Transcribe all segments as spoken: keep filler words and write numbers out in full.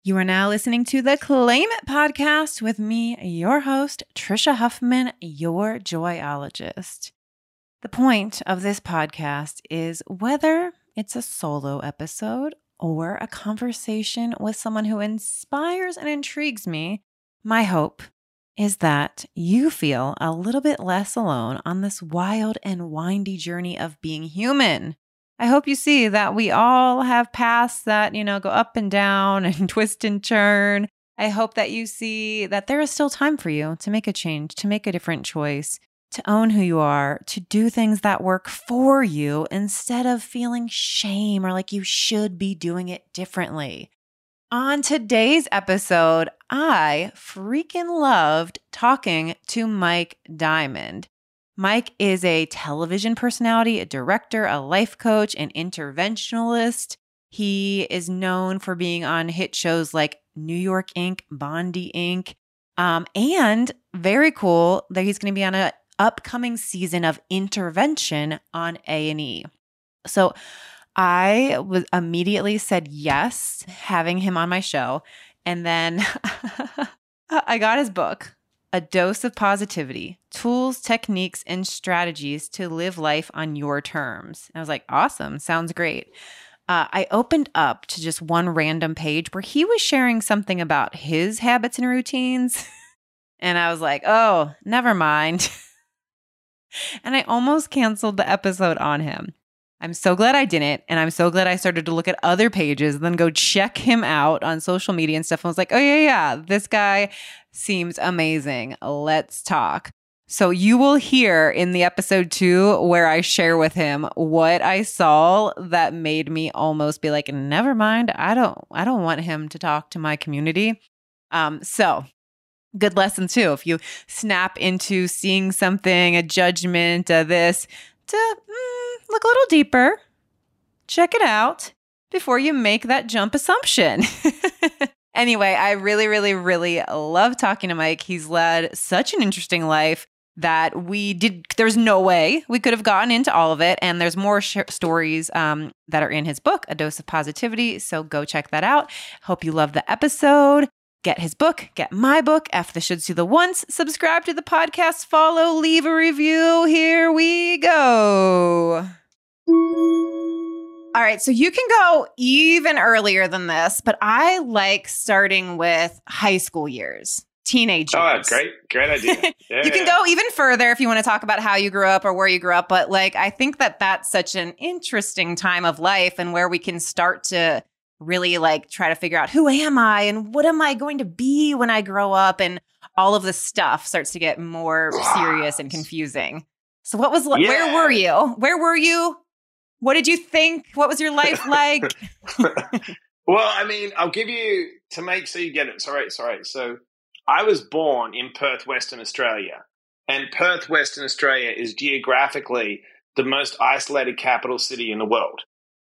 You are now listening to the Claim It podcast with me, your host, Trisha Huffman, your joyologist. The point of this podcast is whether it's a solo episode or a conversation with someone who inspires and intrigues me, my hope is that you feel a little bit less alone on this wild and windy journey of being human. I hope you see that we all have paths that, you know, go up and down and twist and turn. I hope that you see that there is still time for you to make a change, to make a different choice, to own who you are, to do things that work for you instead of feeling shame or like you should be doing it differently. On today's episode, I freaking loved talking to Mike Diamond. Mike is a television personality, a director, a life coach, an interventionalist. He is known for being on hit shows like New York Incorporated, Bondi Incorporated, um, and very cool that he's going to be on an upcoming season of Intervention on A and E. So I was immediately said yes, having him on my show. And then I got his book, A Dose of Positivity, Tools, Techniques, and Strategies to Live Life on Your Terms. And I was like, awesome. Sounds great. Uh, I opened up to just one random page where he was sharing something about his habits and routines. And I was like, oh, never mind. And I almost canceled the episode on him. I'm so glad I didn't. And I'm so glad I started to look at other pages and then go check him out on social media and stuff. And I was like, oh, yeah, yeah, this guy seems amazing. Let's talk. So you will hear in the episode two where I share with him what I saw that made me almost be like, never mind. I don't, I don't want him to talk to my community. Um, so good lesson too. If you snap into seeing something, a judgment, uh, this, to mm, look a little deeper, check it out before you make that jump assumption. Anyway, I really, really, really love talking to Mike. He's led such an interesting life that we did, there's no way we could have gotten into all of it. And there's more sh- stories um, that are in his book, A Dose of Positivity. So go check that out. Hope you love the episode. Get his book, get my book, F the Shoulds to the Once, subscribe to the podcast, follow, leave a review. Here we go. All right, so you can go even earlier than this, but I like starting with high school years, teenage years. Oh, great, great idea. Yeah. You can go even further if you want to talk about how you grew up or where you grew up, but like I think that that's such an interesting time of life and where we can start to really like try to figure out who am I and what am I going to be when I grow up, and all of this stuff starts to get more serious and confusing. So what was, yeah. where were you? Where were you? What did you think? What was your life like? Well, I mean, I'll give you, to make so you get it. Sorry, sorry. So I was born in Perth, Western Australia, and Perth, Western Australia is geographically the most isolated capital city in the world.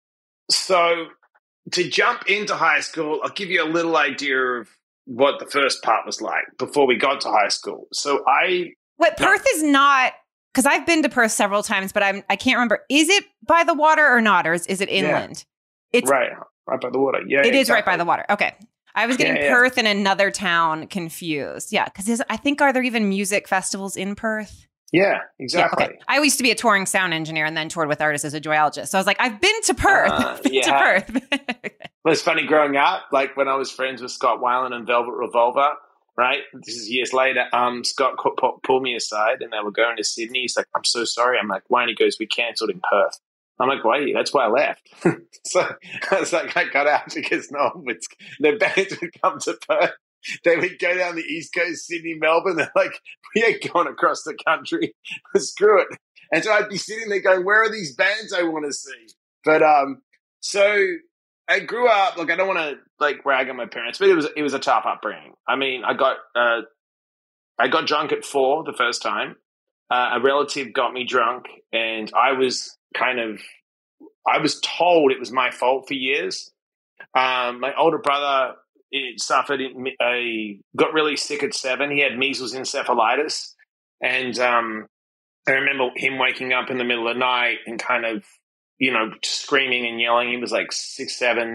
So to jump into high school, I'll give you a little idea of what the first part was like before we got to high school. So I... What, Perth no. is not... Because I've been to Perth several times, but I'm, I can't remember. Is it by the water or not? Or is, is it inland? Yeah. It's right. Right by the water. Yeah, It exactly. is right by the water. Okay. I was getting yeah, yeah. Perth and another town confused. Yeah. Because I think, are there even music festivals in Perth? Yeah, exactly. Yeah, okay. I used to be a touring sound engineer and then toured with artists as a joyologist. So I was like, I've been to Perth. Uh, been yeah. to Perth. Well, it's funny growing up, like when I was friends with Scott Weiland and Velvet Revolver, right? This is years later. Um, Scott pulled me aside and they were going to Sydney. He's like, I'm so sorry. I'm like, why? And he goes, we cancelled in Perth. I'm like, wait, that's why I left. So I was like, I got out because no one would, the bands would come to Perth. They would go down the East Coast, Sydney, Melbourne. They're like, we ain't going across the country. Screw it. And so I'd be sitting there going, where are these bands I want to see? But um, so I grew up, like, I don't want to like rag on my parents, but it was it was a tough upbringing. I mean, I got uh, I got drunk at four the first time. Uh, a relative got me drunk, and I was kind of, I was told it was my fault for years. Um, my older brother it suffered a got really sick at seven. He had measles encephalitis, and um, I remember him waking up in the middle of the night and kind of, you know, screaming and yelling. He was like six, seven,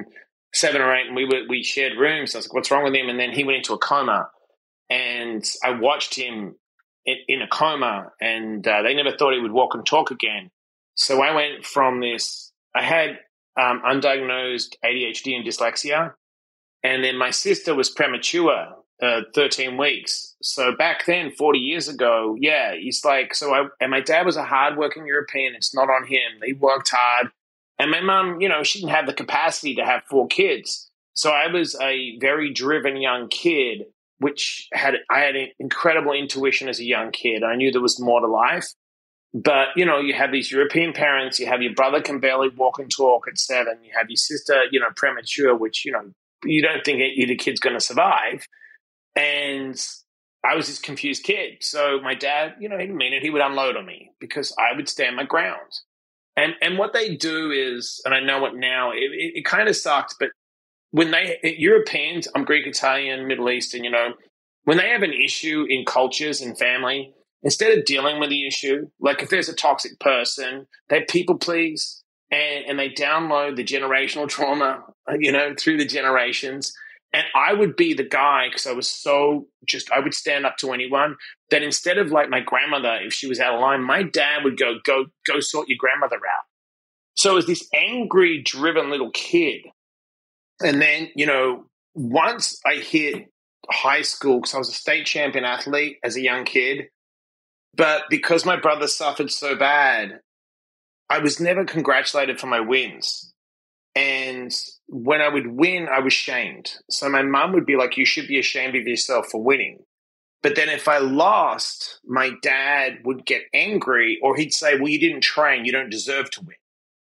seven or eight, and we were we shared rooms. I was like, "What's wrong with him?" And then he went into a coma, and I watched him in, in a coma, and uh, they never thought he would walk and talk again. So I went from this. I had um, undiagnosed A D H D and dyslexia, and then my sister was premature, uh, thirteen weeks. So back then, forty years ago, yeah, he's like, so I, and my dad was a hardworking European. It's not on him. He worked hard. And my mom, you know, she didn't have the capacity to have four kids. So I was a very driven young kid, which had, I had an incredible intuition as a young kid. I knew there was more to life. But, you know, you have these European parents, you have your brother can barely walk and talk at seven. You have your sister, you know, premature, which, you know, you don't think either kid's going to survive. And I was this confused kid. So my dad, you know, he didn't mean it. He would unload on me because I would stand my ground. And and what they do is, and I know it now, it, it, it kind of sucked, but when they, Europeans, I'm Greek, Italian, Middle Eastern, you know, when they have an issue in cultures and family, instead of dealing with the issue, like if there's a toxic person, they people please and, and they download the generational trauma, you know, through the generations. And I would be the guy, because I was so just, I would stand up to anyone, that instead of like my grandmother, if she was out of line, my dad would go, go, go sort your grandmother out. So it was this angry, driven little kid. And then, you know, once I hit high school, because I was a state champion athlete as a young kid, but because my brother suffered so bad, I was never congratulated for my wins. And when I would win, I was shamed. So my mum would be like, you should be ashamed of yourself for winning. But then if I lost, my dad would get angry, or he'd say, well, you didn't train. You don't deserve to win.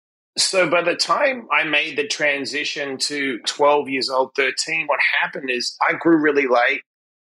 So by the time I made the transition to twelve years old, thirteen, what happened is I grew really late,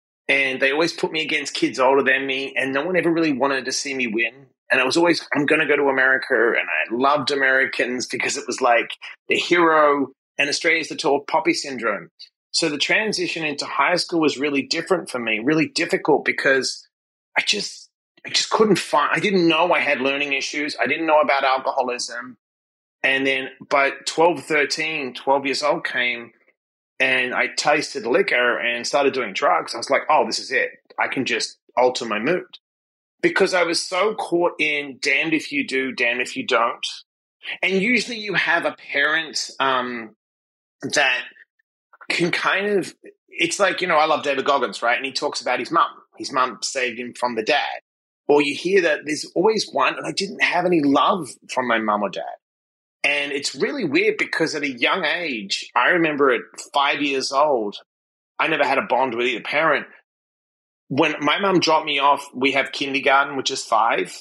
and they always put me against kids older than me, and no one ever really wanted to see me win. And I was always, I'm going to go to America. And I loved Americans because it was like the hero, and Australia's the tall poppy syndrome. So the transition into high school was really different for me, really difficult, because I just, I just couldn't find, I didn't know I had learning issues. I didn't know about alcoholism. And then by twelve, thirteen, twelve years old came, and I tasted liquor and started doing drugs. I was like, oh, this is it. I can just alter my mood. Because I was so caught in damned if you do, damned if you don't. And usually you have a parent um, that can kind of, it's like, you know, I love David Goggins, right? And he talks about his mum. His mum saved him from the dad. Or you hear that there's always one, and I didn't have any love from my mum or dad. And it's really weird because at a young age, I remember at five years old, I never had a bond with either parent. When my mum dropped me off, we have kindergarten, which is five.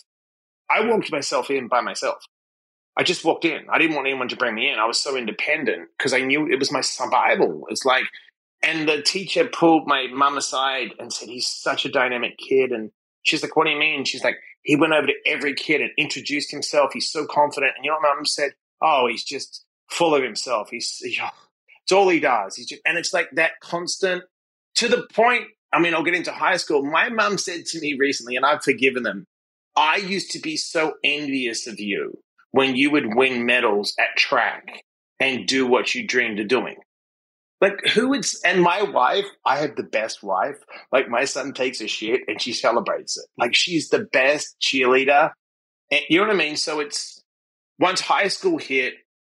I walked myself in by myself. I just walked in. I didn't want anyone to bring me in. I was so independent because I knew it was my survival. It's like, and the teacher pulled my mum aside and said, he's such a dynamic kid. And she's like, what do you mean? She's like, he went over to every kid and introduced himself. He's so confident. And you know what mum said? Oh, he's just full of himself. He's, he, it's all he does. He's just, and it's like that constant, to the point, I mean, I'll get into high school. My mum said to me recently, and I've forgiven them, I used to be so envious of you when you would win medals at track and do what you dreamed of doing. Like, who would, and my wife, I have the best wife. Like, my son takes a shit and she celebrates it. Like, she's the best cheerleader. And you know what I mean? So it's, once high school hit,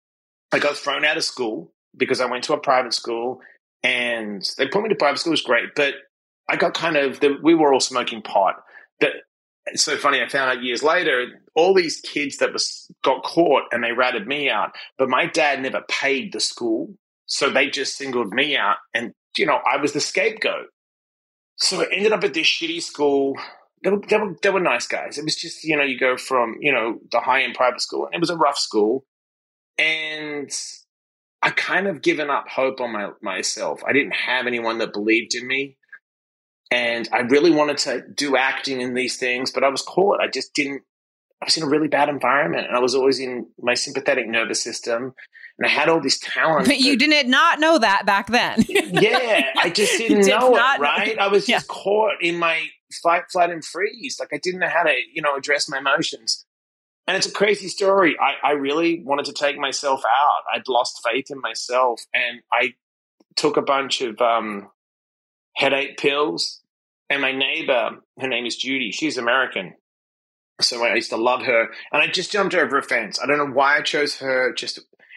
I got thrown out of school because I went to a private school, and they put me to private school. It was great, but I got kind of, the, we were all smoking pot. But it's so funny, I found out years later, all these kids that was got caught and they ratted me out, but my dad never paid the school. So they just singled me out, and, you know, I was the scapegoat. So I ended up at this shitty school. They were, they were, they were nice guys. It was just, you know, you go from, you know, the high-end private school, and it was a rough school. And I kind of given up hope on my, myself. I didn't have anyone that believed in me. And I really wanted to do acting in these things, but I was caught. I just didn't, I was in a really bad environment, and I was always in my sympathetic nervous system, and I had all this talent. But you did not know that back then. Yeah, I just didn't did know not it, right? know. I was just Yeah. caught in my fight, flight, and freeze. Like, I didn't know how to, you know, address my emotions. And it's a crazy story. I, I really wanted to take myself out. I'd lost faith in myself, and I took a bunch of um, headache pills. And my neighbor, her name is Judy. She's American. So I used to love her. And I just jumped over a fence. I don't know why I chose her. Just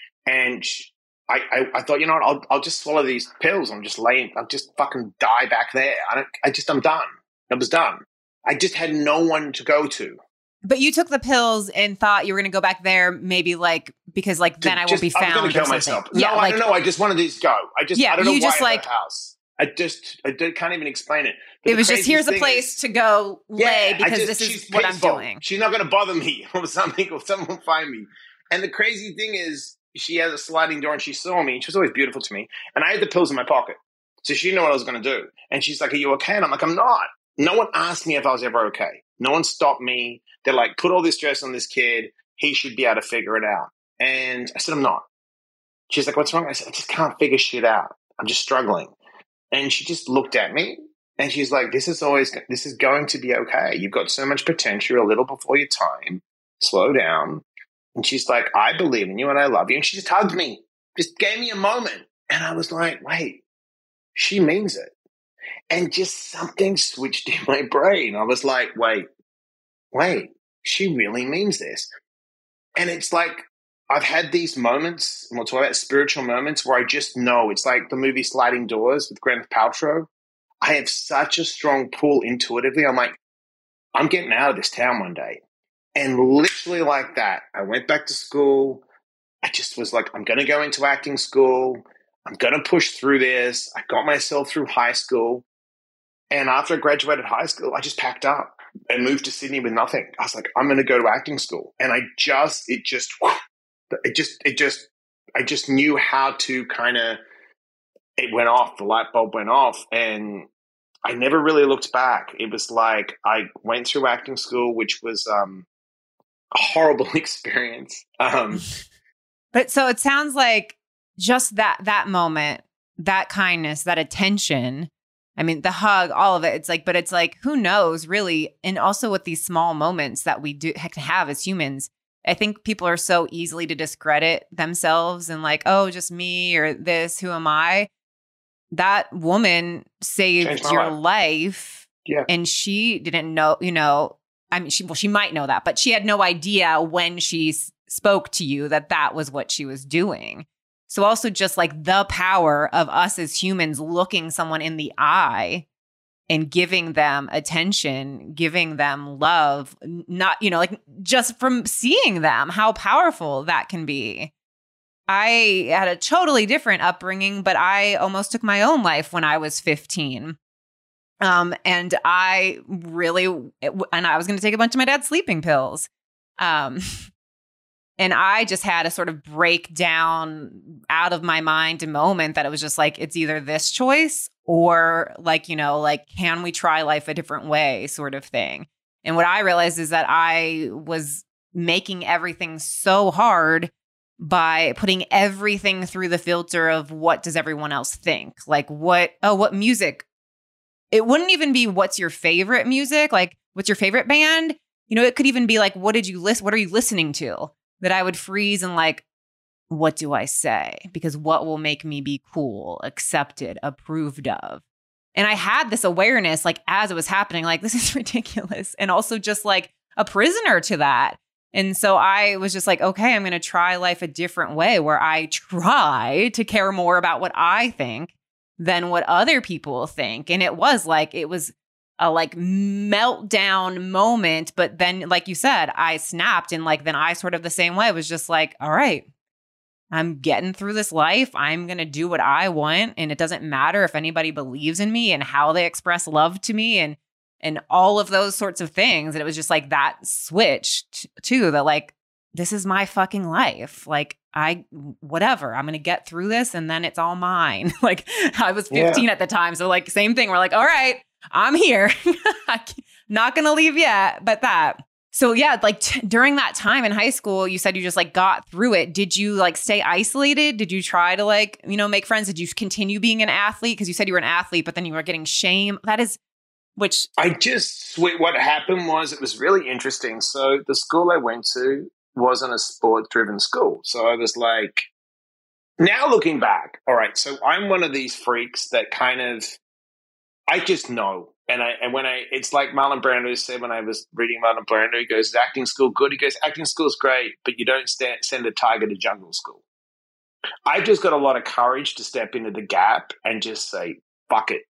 And she, I, I, I thought, you know what, I'll, I'll just swallow these pills. I'm just laying, I'll just fucking die back there. I don't, I just, I'm done. I was done. I just had no one to go to. But you took the pills and thought you were going to go back there, maybe like, because like then I won't be found. I was going to kill myself. Yeah, no, like, I don't know. I just wanted these to go. I just, yeah, I don't know you why just I like, had a house. I just, I can't even explain it. But it was just, here's a place is, to go lay yeah, because just, this is what peaceful. I'm doing. She's not going to bother me or something, or someone will find me. And the crazy thing is, she has a sliding door and she saw me. She was always beautiful to me. And I had the pills in my pocket. So she knew what I was going to do. And she's like, are you okay? And I'm like, I'm not. No one asked me if I was ever okay. No one stopped me. They're like, put all this stress on this kid. He should be able to figure it out. And I said, I'm not. She's like, what's wrong? I said, I just can't figure shit out. I'm just struggling. And she just looked at me and she's like, this is always, this is going to be okay. You've got so much potential, a little before your time. Slow down. And she's like, I believe in you and I love you. And she just hugged me, just gave me a moment. And I was like, wait, she means it. And just something switched in my brain. I was like, wait, wait, she really means this. And it's like, I've had these moments, and we'll talk about spiritual moments, where I just know. It's like the movie Sliding Doors with Gwyneth Paltrow. I have such a strong pull intuitively. I'm like, I'm getting out of this town one day. And literally like that, I went back to school. I just was like, I'm going to go into acting school. I'm going to push through this. I got myself through high school. And after I graduated high school, I just packed up and moved to Sydney with nothing. I was like, I'm going to go to acting school. And I just, it just, it just, it just, I just knew how to kind of, it went off, the light bulb went off. And I never really looked back. It was like, I went through acting school, which was um, a horrible experience. Um, but so it sounds like just that, that moment, that kindness, that attention, I mean, the hug, all of it, it's like, but it's like, who knows really? And also with these small moments that we do have as humans, I think people are so easily to discredit themselves and like, oh, just me or this, who am I? That woman saved your life. life yeah. And she didn't know, you know, I mean, she, well, she might know that, but she had no idea when she s- spoke to you that that was what she was doing. So also just like the power of us as humans looking someone in the eye and giving them attention, giving them love, not, you know, like just from seeing them, how powerful that can be. I had a totally different upbringing, but I almost took my own life when I was fifteen. Um, and I really, and I was going to take a bunch of my dad's sleeping pills. Um, And I just had a sort of breakdown out of my mind a moment that it was just like, it's either this choice or like, you know, like, can we try life a different way sort of thing. And what I realized is that I was making everything so hard by putting everything through the filter of what does everyone else think? Like what, oh, what music? It wouldn't even be what's your favorite music? Like what's your favorite band? You know, it could even be like, what did you listen? What are you listening to? That I would freeze and like, what do I say? Because what will make me be cool, accepted, approved of? And I had this awareness, like as it was happening, like this is ridiculous. And also just like a prisoner to that. And so I was just like, okay, I'm going to try life a different way where I try to care more about what I think than what other people think. And it was like, it was a like meltdown moment. But then, like you said, I snapped and like, then I sort of the same way was just like, all right, I'm getting through this life. I'm going to do what I want. And it doesn't matter if anybody believes in me and how they express love to me and, and all of those sorts of things. And it was just like that switch t- too, that like, this is my fucking life. Like I, whatever, I'm going to get through this and then it's all mine. Like I was fifteen yeah. at the time. So like same thing. We're like, all right, I'm here. Not going to leave yet, but that. So yeah, like t- during that time in high school, you said you just like got through it. Did you like stay isolated? Did you try to like, you know, make friends? Did you continue being an athlete? Because you said you were an athlete, but then you were getting shame. That is which I just, what happened was it was really interesting. So the school I went to wasn't a sport-driven school. So I was like, now looking back, all right, so I'm one of these freaks that kind of, I just know. And I and when I, it's like Marlon Brando said when I was reading Marlon Brando, he goes, acting school good? He goes, acting school's great, but you don't stand, send a tiger to jungle school. I just got a lot of courage to step into the gap and just say, fuck it.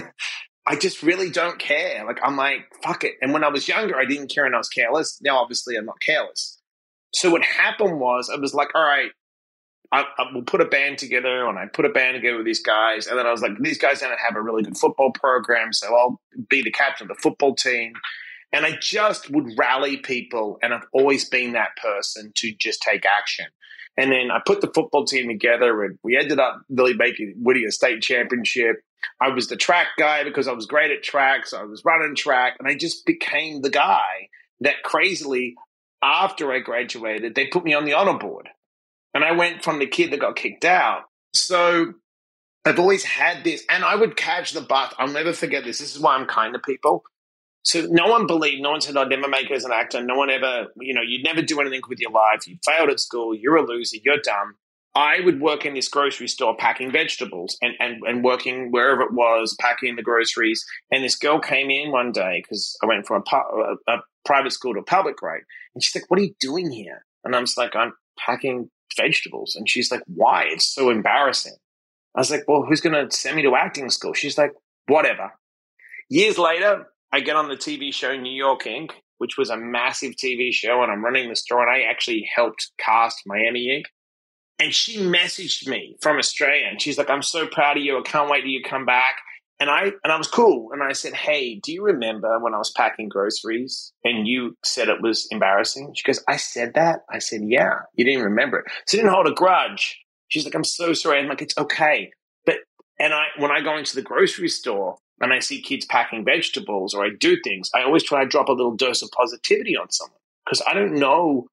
I just really don't care. Like, I'm like, fuck it. And when I was younger, I didn't care and I was careless. Now, obviously, I'm not careless. So what happened was I was like, all right, I, I will put a band together, and I put a band together with these guys. And then I was like, these guys don't have a really good football program, so I'll be the captain of the football team. And I just would rally people, and I've always been that person to just take action. And then I put the football team together, and we ended up really making winning a state championship. I was the track guy because I was great at track, so I was running track, and I just became the guy that crazily, after I graduated, they put me on the honor board. And I went from the kid that got kicked out. So I've always had this, and I would catch the bus. I'll never forget this. This is why I'm kind to people. So no one believed, no one said, I'd never make it as an actor. No one ever, you know, you'd never do anything with your life. You failed at school. You're a loser. You're dumb. I would work in this grocery store packing vegetables and, and, and working wherever it was, packing the groceries. And this girl came in one day because I went from a, pu- a, a private school to a public grade. And she's like, what are you doing here? And I'm just like, I'm packing vegetables. And she's like, why? It's so embarrassing. I was like, well, who's going to send me to acting school? She's like, whatever. Years later, I get on the T V show New York Incorporated, which was a massive T V show, and I'm running the store, and I actually helped cast Miami Incorporated. And she messaged me from Australia, and she's like, I'm so proud of you. I can't wait till you come back. And I and I was cool. And I said, hey, do you remember when I was packing groceries and you said it was embarrassing? She goes, I said that? I said, yeah. You didn't remember it. So I didn't hold a grudge. She's like, I'm so sorry. I'm like, it's okay. But and I when I go into the grocery store and I see kids packing vegetables or I do things, I always try to drop a little dose of positivity on someone because I don't know.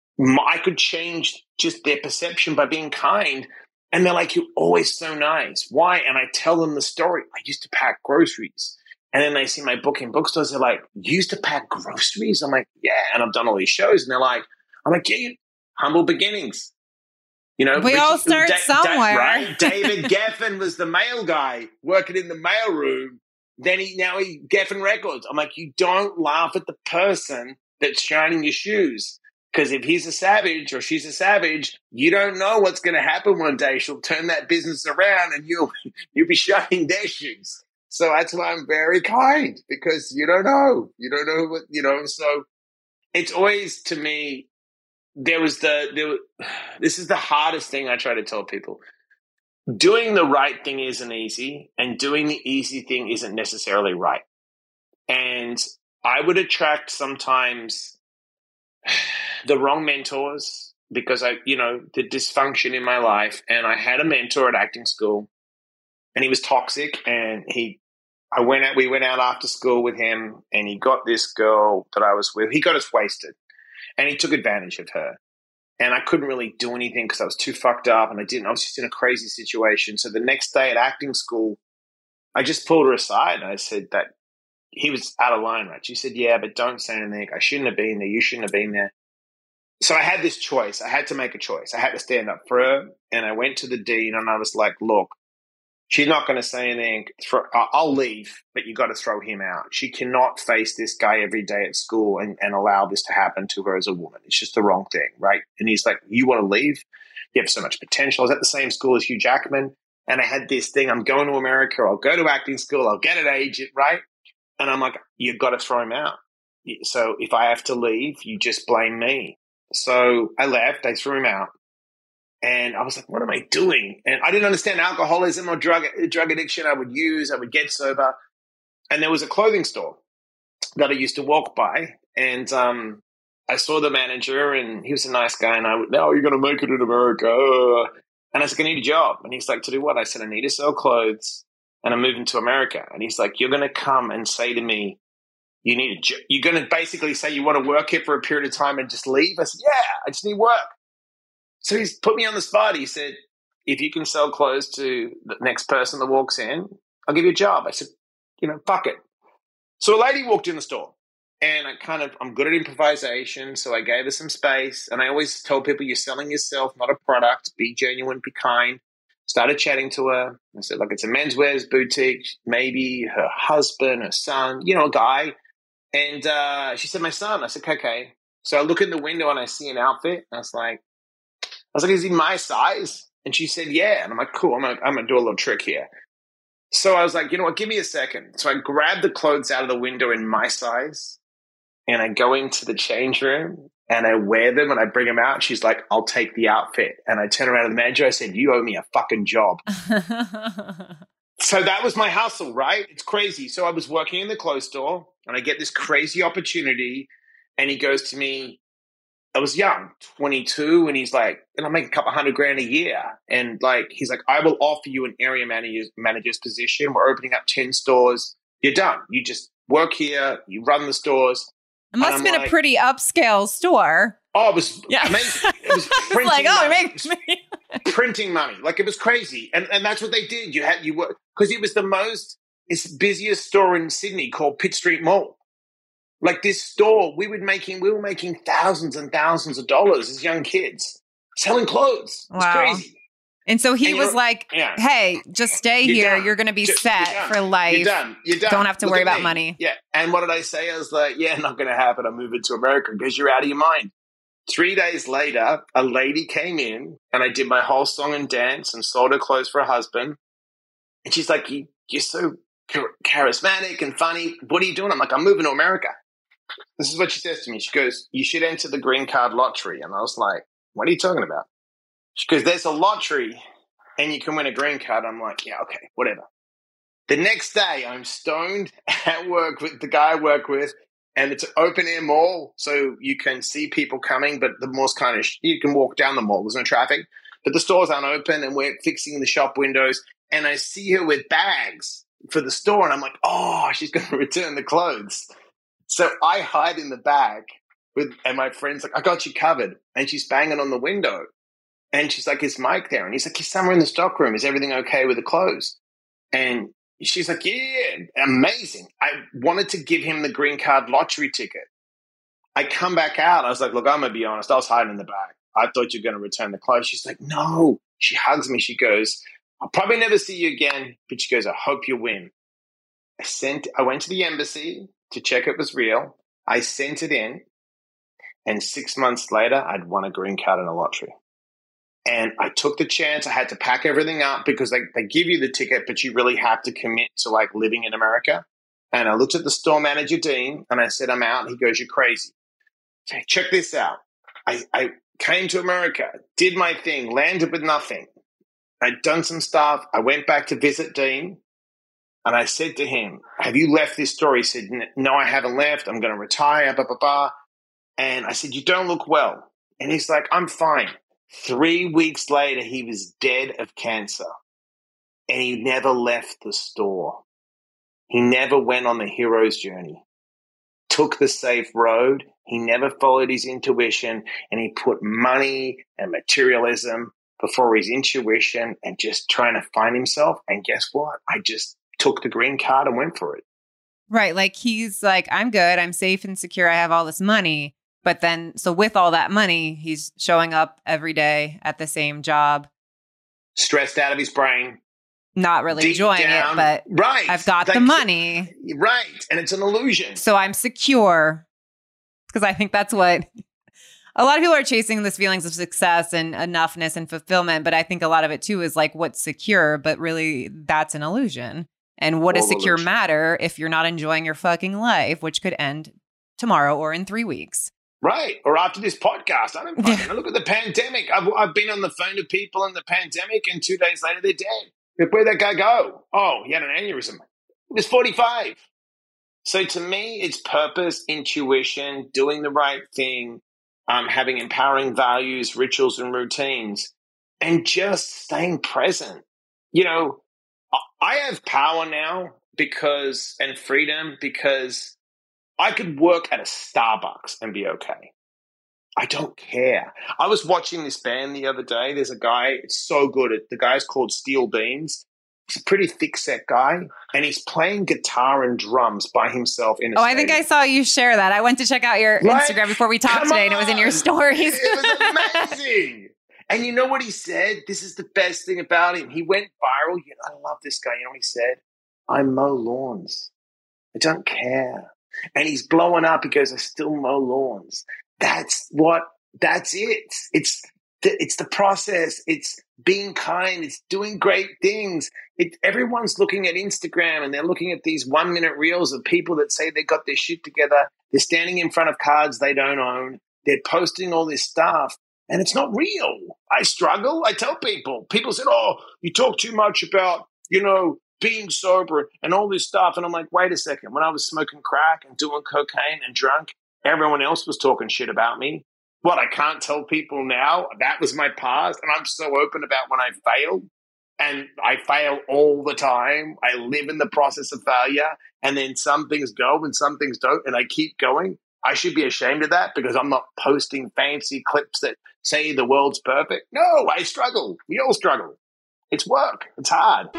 I could change just their perception by being kind. And they're like, you're always so nice. Why? And I tell them the story. I used to pack groceries. And then they see my book in bookstores. They're like, you used to pack groceries? I'm like, yeah. And I've done all these shows. And they're like, I'm like, yeah, humble beginnings. You know, we Richie, all start da- somewhere. Da- right? David Geffen was the mail guy working in the mail room. Then he now he Geffen Records. I'm like, you don't laugh at the person that's shining your shoes. Because if he's a savage or she's a savage, you don't know what's going to happen one day. She'll turn that business around and you'll you'll be shining their shoes. So that's why I'm very kind, because you don't know. You don't know what, you know. So it's always, to me, there was the, there, this is the hardest thing I try to tell people. Doing the right thing isn't easy, and doing the easy thing isn't necessarily right. And I would attract sometimes the wrong mentors because I, you know, the dysfunction in my life. And I had a mentor at acting school and he was toxic, and he, I went out, we went out after school with him, and he got this girl that I was with. He got us wasted and he took advantage of her. And I couldn't really do anything because I was too fucked up and I didn't, I was just in a crazy situation. So the next day at acting school, I just pulled her aside and I said that he was out of line, right? She said, yeah, but don't say anything. I shouldn't have been there. You shouldn't have been there. So I had this choice. I had to make a choice. I had to stand up for her. And I went to the dean and I was like, look, she's not going to say anything. I'll leave, but you got to throw him out. She cannot face this guy every day at school and, and allow this to happen to her as a woman. It's just the wrong thing, right? And he's like, you want to leave? You have so much potential. I was at the same school as Hugh Jackman, and I had this thing. I'm going to America. I'll go to acting school. I'll get an agent, right? And I'm like, you've got to throw him out. So if I have to leave, you just blame me. So I left. I threw him out. And I was like, what am I doing? And I didn't understand alcoholism or drug drug addiction. I would use, I would get sober. And there was a clothing store that I used to walk by. And um, I saw the manager, and he was a nice guy. And I would, no, you're going to make it in America. And I was like, I need a job. And he's like, to do what? I said, I need to sell clothes, and I'm moving to America. And he's like, you're going to come and say to me, you need a jo- you're going to basically say you want to work here for a period of time and just leave? I said, yeah, I just need work. So he's put me on the spot. He said, if you can sell clothes to the next person that walks in, I'll give you a job. I said, you know, fuck it. So a lady walked in the store. And I kind of, I'm good at improvisation, so I gave her some space. And I always tell people, you're selling yourself, not a product. Be genuine, be kind. Started chatting to her. I said, look, it's a menswear boutique. Maybe her husband, her son, you know, a guy. And uh, she said, my son. I said, okay. So I look in the window and I see an outfit. And I was like, I was like, is he my size? And she said, yeah. And I'm like, cool. I'm gonna, I'm gonna do a little trick here. So I was like, you know what? Give me a second. So I grabbed the clothes out of the window in my size. And I go into the change room and I wear them and I bring them out. She's like, I'll take the outfit. And I turn around to the manager. I said, you owe me a fucking job. So that was my hustle, right? It's crazy. So I was working in the clothes store and I get this crazy opportunity. And he goes to me, I was young, twenty-two. And he's like, and I make a couple hundred grand a year. And like, he's like, I will offer you an area manager's, manager's position. We're opening up ten stores. You're done. You just work here. You run the stores. It must have been like, a pretty upscale store. Oh, it was yeah. amazing. It was printing like, oh, money. It makes printing money. Like, it was crazy. And and that's what they did. You had, you were, because it was the most, it's the busiest store in Sydney called Pitt Street Mall. Like, this store, we would making, we were making thousands and thousands of dollars as young kids selling clothes. It was wow. crazy. And so he and was like, yeah. hey, just stay you're here. Done. You're going to be just, set for life. You're done. You're done. Don't have to Look worry about me. money. Yeah. And what did I say? I was like, yeah, not going to happen. I'm moving to America because you're out of your mind. Three days later, a lady came in and I did my whole song and dance and sold her clothes for her husband. And she's like, you, you're so charismatic and funny. What are you doing? I'm like, I'm moving to America. This is what she says to me. She goes, you should enter the green card lottery. And I was like, what are you talking about? She goes, there's a lottery and you can win a green card. I'm like, yeah, okay, whatever. The next day, I'm stoned at work with the guy I work with, and it's an open-air mall, so you can see people coming, but the mall's kind of, sh- you can walk down the mall. There's no traffic, but the stores aren't open, and we're fixing the shop windows, and I see her with bags for the store, and I'm like, oh, she's going to return the clothes. So I hide in the back, with, and my friend's like, I got you covered, and she's banging on the window. And she's like, is Mike there? And he's like, he's somewhere in the stockroom. Is everything okay with the clothes? And she's like, yeah, amazing. I wanted to give him the green card lottery ticket. I come back out. I was like, look, I'm going to be honest. I was hiding in the back. I thought you were going to return the clothes. She's like, no. She hugs me. She goes, I'll probably never see you again. But she goes, I hope you win. I sent, I went to the embassy to check it was real. I sent it in. And six months later, I'd won a green card in a lottery. And I took the chance. I had to pack everything up because they, they give you the ticket, but you really have to commit to like living in America. And I looked at the store manager, Dean, and I said, I'm out. He goes, you're crazy. Okay, check this out. I, I came to America, did my thing, landed with nothing. I'd done some stuff. I went back to visit Dean. And I said to him, have you left this store? He said, no, I haven't left. I'm going to retire, blah, blah, blah. And I said, you don't look well. And he's like, I'm fine. Three weeks later, he was dead of cancer, and he never left the store. He never went on the hero's journey, took the safe road. He never followed his intuition, and he put money and materialism before his intuition and just trying to find himself. And guess what? I just took the green card and went for it. Right. Like he's like, I'm good. I'm safe and secure. I have all this money. But then, so with all that money, he's showing up every day at the same job. Stressed out of his brain. Not really enjoying it, but right. I've got like, the money. Right. And it's an illusion. So I'm secure. Because I think that's what a lot of people are chasing, this feelings of success and enoughness and fulfillment. But I think a lot of it too is like what's secure, but really that's an illusion. And what does secure matter if you're not enjoying your fucking life, which could end tomorrow or in three weeks? Right. Or after this podcast. I don't fucking look at the pandemic. I've, I've been on the phone to people in the pandemic and two days later they're dead. Where'd that guy go? Oh, he had an aneurysm. He was forty-five. So to me, it's purpose, intuition, doing the right thing, um, having empowering values, rituals, and routines, and just staying present. You know, I have power now because, and freedom because I could work at a Starbucks and be okay. I don't care. I was watching this band the other day. There's a guy, it's so good. The guy's called Steel Beans. He's a pretty thick-set guy, and he's playing guitar and drums by himself in a Oh, stadium. I think I saw you share that. I went to check out your Right? Instagram before we talked Come today, and it was in your on! stories. It was amazing. And you know what he said? This is the best thing about him. He went viral. You know, I love this guy. You know what he said? I mow lawns. I don't care. And he's blowing up. He goes, I still mow lawns. That's what, that's it. It's the, it's the process. It's being kind. It's doing great things. It, everyone's looking at Instagram and they're looking at these one minute reels of people that say they got their shit together. They're standing in front of cards they don't own. They're posting all this stuff and it's not real. I struggle. I tell people, people said, oh, you talk too much about, you know, being sober and all this stuff. And I'm like, wait a second. When I was smoking crack and doing cocaine and drunk, everyone else was talking shit about me. What, I can't tell people now? That was my past. And I'm so open about when I failed. And I fail all the time. I live in the process of failure. And then some things go and some things don't. And I keep going. I should be ashamed of that because I'm not posting fancy clips that say the world's perfect. No, I struggle. We all struggle. It's work. It's hard.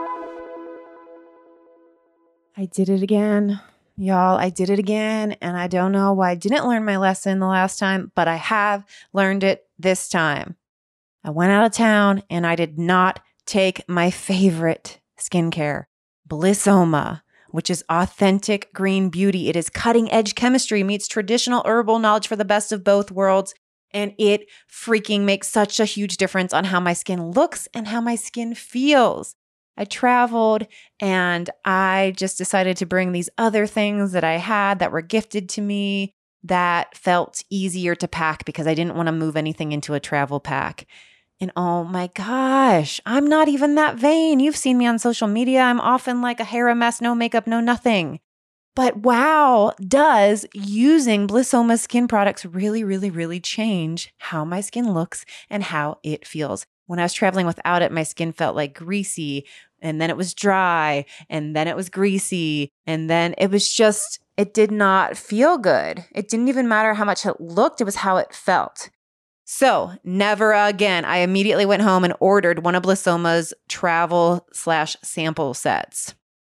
I did it again. Y'all, I did it again. And I don't know why I didn't learn my lesson the last time, but I have learned it this time. I went out of town and I did not take my favorite skincare, Blissoma, which is authentic green beauty. It is cutting edge chemistry meets traditional herbal knowledge for the best of both worlds. And it freaking makes such a huge difference on how my skin looks and how my skin feels. I traveled and I just decided to bring these other things that I had that were gifted to me that felt easier to pack because I didn't want to move anything into a travel pack. And oh my gosh, I'm not even that vain. You've seen me on social media. I'm often like a hair a mess, no makeup, no nothing. But wow, does using Blissoma skin products really, really, really change how my skin looks and how it feels. When I was traveling without it, my skin felt like greasy, and then it was dry, and then it was greasy, and then it was just, it did not feel good. It didn't even matter how much it looked, it was how it felt. So never again. I immediately went home and ordered one of Blissoma's travel slash sample sets.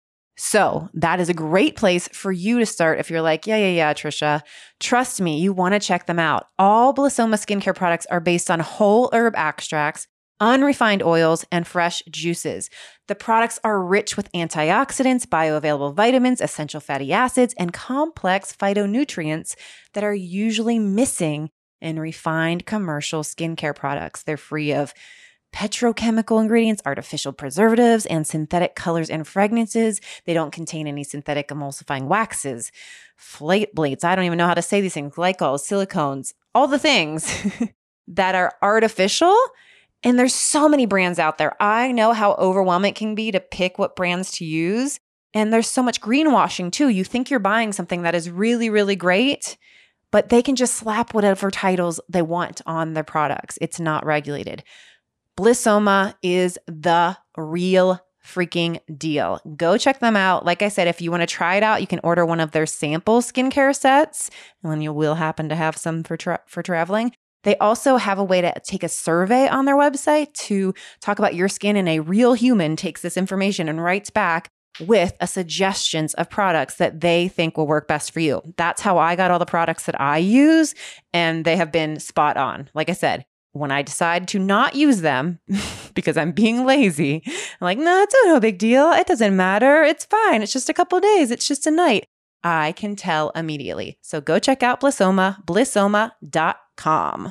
So that is a great place for you to start if you're like, yeah, yeah, yeah, Trisha. Trust me, you want to check them out. All Blissoma skincare products are based on whole herb extracts, unrefined oils, and fresh juices. The products are rich with antioxidants, bioavailable vitamins, essential fatty acids, and complex phytonutrients that are usually missing in refined commercial skincare products. They're free of petrochemical ingredients, artificial preservatives, and synthetic colors and fragrances. They don't contain any synthetic emulsifying waxes, flate blades. I don't even know how to say these things, glycols, silicones, all the things that are artificial. And there's so many brands out there. I know how overwhelming it can be to pick what brands to use. And there's so much greenwashing too. You think you're buying something that is really, really great, but they can just slap whatever titles they want on their products. It's not regulated. Blissoma is the real freaking deal. Go check them out. Like I said, if you want to try it out, you can order one of their sample skincare sets, and you will happen to have some for tra- for traveling. They also have a way to take a survey on their website to talk about your skin, and a real human takes this information and writes back with a suggestions of products that they think will work best for you. That's how I got all the products that I use, and they have been spot on. Like I said, when I decide to not use them because I'm being lazy, I'm like, no, it's no big deal. It doesn't matter. It's fine. It's just a couple days. It's just a night. I can tell immediately. So go check out Blissoma, blissoma dot com.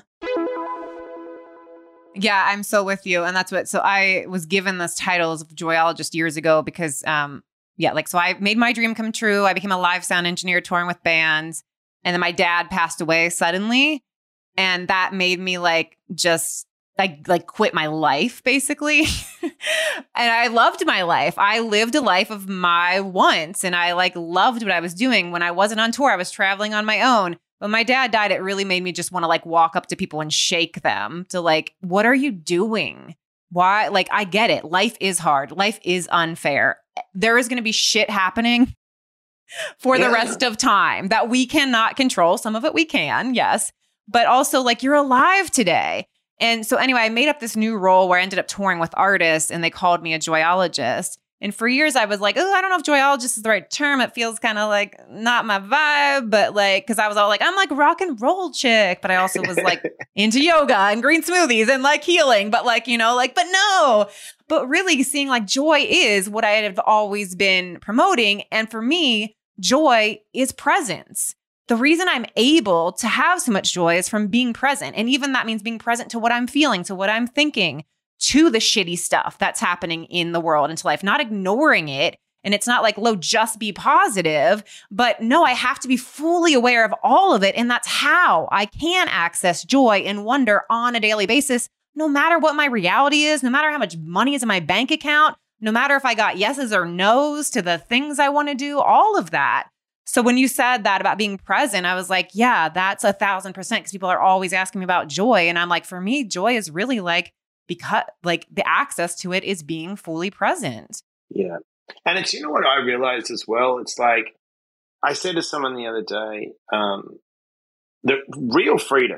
Yeah, I'm so with you. And that's what, so I was given this title as a joyologist years ago because, um, yeah, like, so I made my dream come true. I became a live sound engineer touring with bands. And then my dad passed away suddenly. And that made me like, just like, like quit my life basically. And I loved my life. I lived a life of my wants, and I like loved what I was doing. When I wasn't on tour, I was traveling on my own. When my dad died, it really made me just want to like walk up to people and shake them to like, what are you doing? Why? Like, I get it. Life is hard. Life is unfair. There is going to be shit happening for yeah. the rest of time that we cannot control. Some of it we can, yes. But also like, you're alive today. And so anyway, I made up this new role where I ended up touring with artists and they called me a joyologist. And for years I was like, oh, I don't know if joyologist is the right term. It feels kind of like not my vibe, but like, cause I was all like, I'm like rock and roll chick, but I also was like into yoga and green smoothies and like healing, but like, you know, like, but no, but really seeing like joy is what I have always been promoting. And for me, joy is presence. The reason I'm able to have so much joy is from being present. And even that means being present to what I'm feeling, to what I'm thinking, to the shitty stuff that's happening in the world, into life, not ignoring it. And it's not like, Lo, just be positive, but no, I have to be fully aware of all of it. And that's how I can access joy and wonder on a daily basis, no matter what my reality is, no matter how much money is in my bank account, no matter if I got yeses or nos to the things I want to do, all of that. So when you said that about being present, I was like, yeah, that's a thousand percent, because people are always asking me about joy. And I'm like, for me, joy is really like, because like the access to it is being fully present. Yeah. And it's, you know what I realized as well? It's like, I said to someone the other day, um, the real freedom,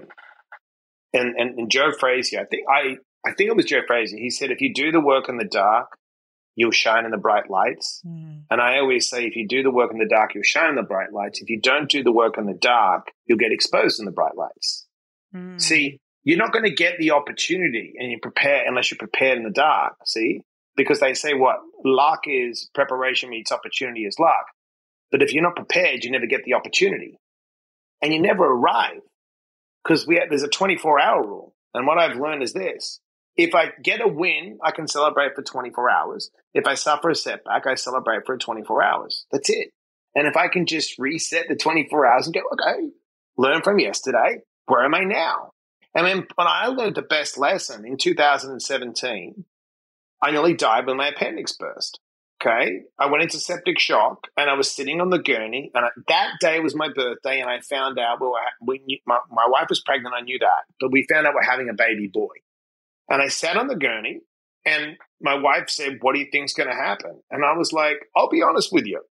and, and, and Joe Frazier, I think I, I think it was Joe Frazier. He said, if you do the work in the dark, you'll shine in the bright lights. Mm. And I always say, if you do the work in the dark, you'll shine in the bright lights. If you don't do the work in the dark, you'll get exposed in the bright lights. Mm. See, you're not going to get the opportunity and you prepare unless you're prepared in the dark, see? Because they say what? Luck is preparation meets opportunity is luck. But if you're not prepared, you never get the opportunity. And you never arrive. Because we have, there's a twenty-four hour rule. And what I've learned is this. If I get a win, I can celebrate for twenty-four hours. If I suffer a setback, I celebrate for twenty-four hours. That's it. And if I can just reset the twenty-four hours and go, okay, learn from yesterday, where am I now? And then when I learned the best lesson in two thousand seventeen, I nearly died when my appendix burst. Okay. I went into septic shock and I was sitting on the gurney, and I, that day was my birthday. And I found out we were, we knew, my, my wife was pregnant. I knew that, but we found out we're having a baby boy. And I sat on the gurney and my wife said, what do you think's going to happen? And I was like, I'll be honest with you.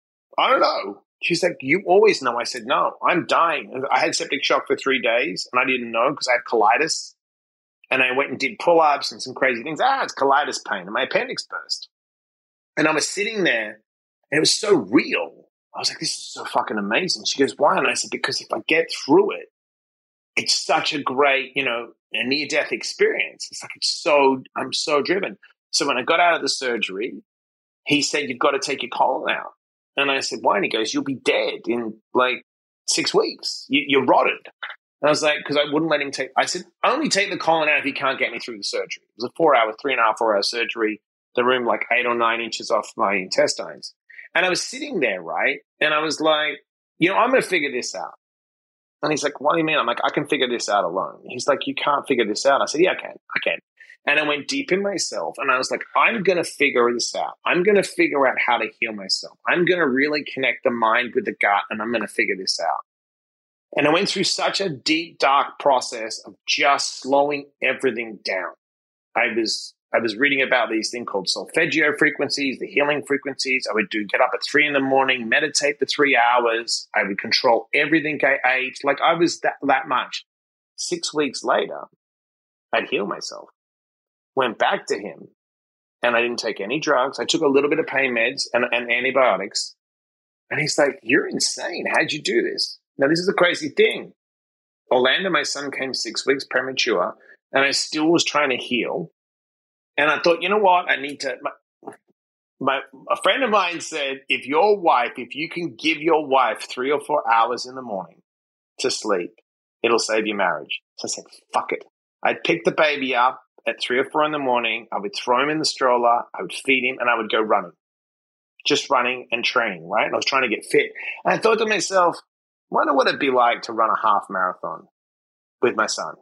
I don't know. She's like, you always know. I said, no, I'm dying. I had septic shock for three days and I didn't know because I had colitis. And I went and did pull-ups and some crazy things. Ah, it's colitis pain. And my appendix burst. And I was sitting there and it was so real. I was like, this is so fucking amazing. She goes, why? And I said, because if I get through it, it's such a great, you know, a near-death experience. It's like, it's so, I'm so driven. So when I got out of the surgery, he said, you've got to take your colon out. And I said, why? And he goes, you'll be dead in like six weeks. You, you're rotted. And I was like, because I wouldn't let him take, I said, only take the colon out if he can't get me through the surgery. It was a four hour, three and a half, four hour surgery. The room like eight or nine inches off my intestines. And I was sitting there, right? And I was like, you know, I'm going to figure this out. And he's like, what do you mean? I'm like, I can figure this out alone. He's like, you can't figure this out. I said, yeah, I can. I can. And I went deep in myself and I was like, I'm going to figure this out. I'm going to figure out how to heal myself. I'm going to really connect the mind with the gut and I'm going to figure this out. And I went through such a deep, dark process of just slowing everything down. I was I was reading about these things called solfeggio frequencies, the healing frequencies. I would do get up at three in the morning, meditate for three hours. I would control everything I ate. Like I was that, that much. Six weeks later, I'd heal myself. Went back to him, and I didn't take any drugs. I took a little bit of pain meds and, and antibiotics. And he's like, you're insane. How'd you do this? Now, this is the crazy thing. Orlando, my son, came six weeks premature, and I still was trying to heal. And I thought, you know what? I need to my, my a friend of mine said, if your wife, if you can give your wife three or four hours in the morning to sleep, it'll save your marriage. So I said, fuck it. I'd pick the baby up at three or four in the morning. I would throw him in the stroller. I would feed him, and I would go running, just running and training, right? And I was trying to get fit. And I thought to myself, wonder what it'd be like to run a half marathon with my son.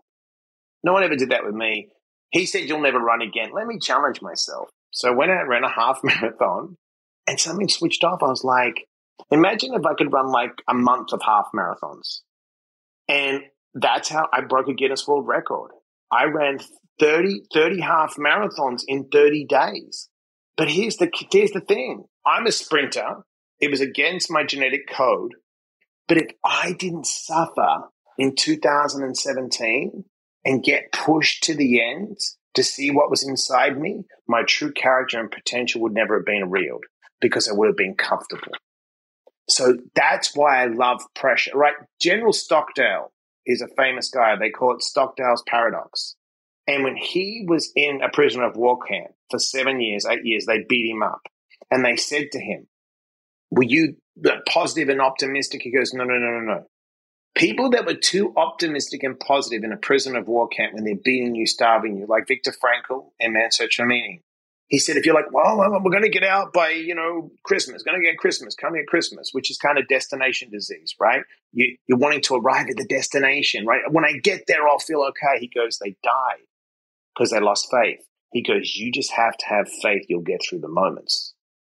No one ever did that with me. He said, you'll never run again. Let me challenge myself. So I went out and ran a half marathon and something switched off. I was like, imagine if I could run like a month of half marathons. And that's how I broke a Guinness World Record. I ran thirty, thirty half marathons in thirty days. But here's the, here's the thing. I'm a sprinter. It was against my genetic code. But if I didn't suffer in two thousand seventeen, and get pushed to the end to see what was inside me, my true character and potential would never have been revealed because I would have been comfortable. So that's why I love pressure, right? General Stockdale is a famous guy. They call it Stockdale's paradox. And when he was in a prisoner of war camp for seven years, eight years, they beat him up. And they said to him, were you positive and optimistic? He goes, no, no, no, no, no. People that were too optimistic and positive in a prisoner of war camp when they're beating you, starving you, like Viktor Frankl and Man's Search for Meaning. He said, if you're like, well, we're going to get out by, you know, Christmas, going to get Christmas, coming at Christmas, which is kind of destination disease, right? You, you're wanting to arrive at the destination, right? When I get there, I'll feel okay. He goes, they died because they lost faith. He goes, you just have to have faith you'll get through the moments.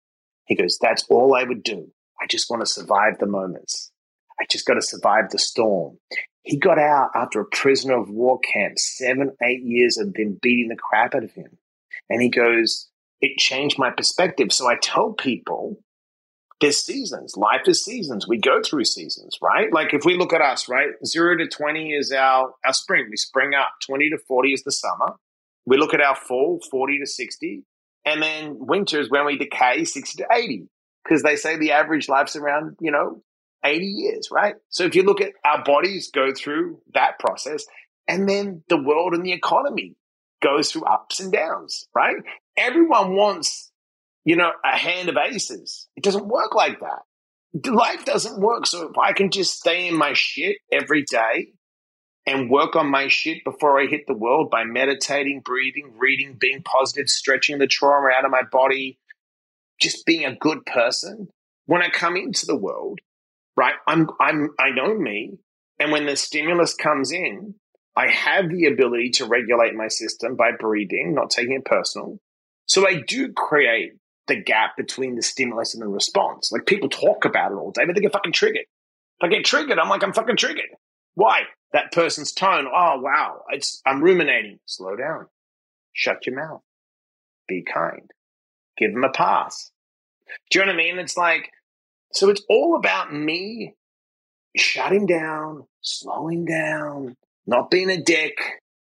He goes, that's all I would do. I just want to survive the moments. I just got to survive the storm. He got out after a prisoner of war camp, seven, eight years of them beating the crap out of him. And he goes, it changed my perspective. So I tell people there's seasons. Life is seasons. We go through seasons, right? Like if we look at us, right? Zero to twenty is our, our spring. We spring up. twenty to forty is the summer. We look at our fall, forty to sixty. And then winter is when we decay, sixty to eighty. Because they say the average life's around, you know, eighty years, right? So if you look at our bodies go through that process, and then the world and the economy goes through ups and downs, right? Everyone wants, you know, a hand of aces. It doesn't work like that. Life doesn't work. So if I can just stay in my shit every day and work on my shit before I hit the world by meditating, breathing, reading, being positive, stretching the trauma out of my body, just being a good person, when I come into the world, right, I'm, I'm, I know me. And when the stimulus comes in, I have the ability to regulate my system by breathing, not taking it personal. So I do create the gap between the stimulus and the response. Like people talk about it all day, but they get fucking triggered. If I get triggered, I'm like, I'm fucking triggered. Why? That person's tone. Oh, wow. It's, I'm ruminating. Slow down. Shut your mouth. Be kind. Give them a pass. Do you know what I mean? It's like, so it's all about me shutting down, slowing down, not being a dick,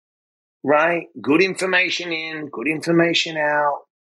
right? Good information in, good information out,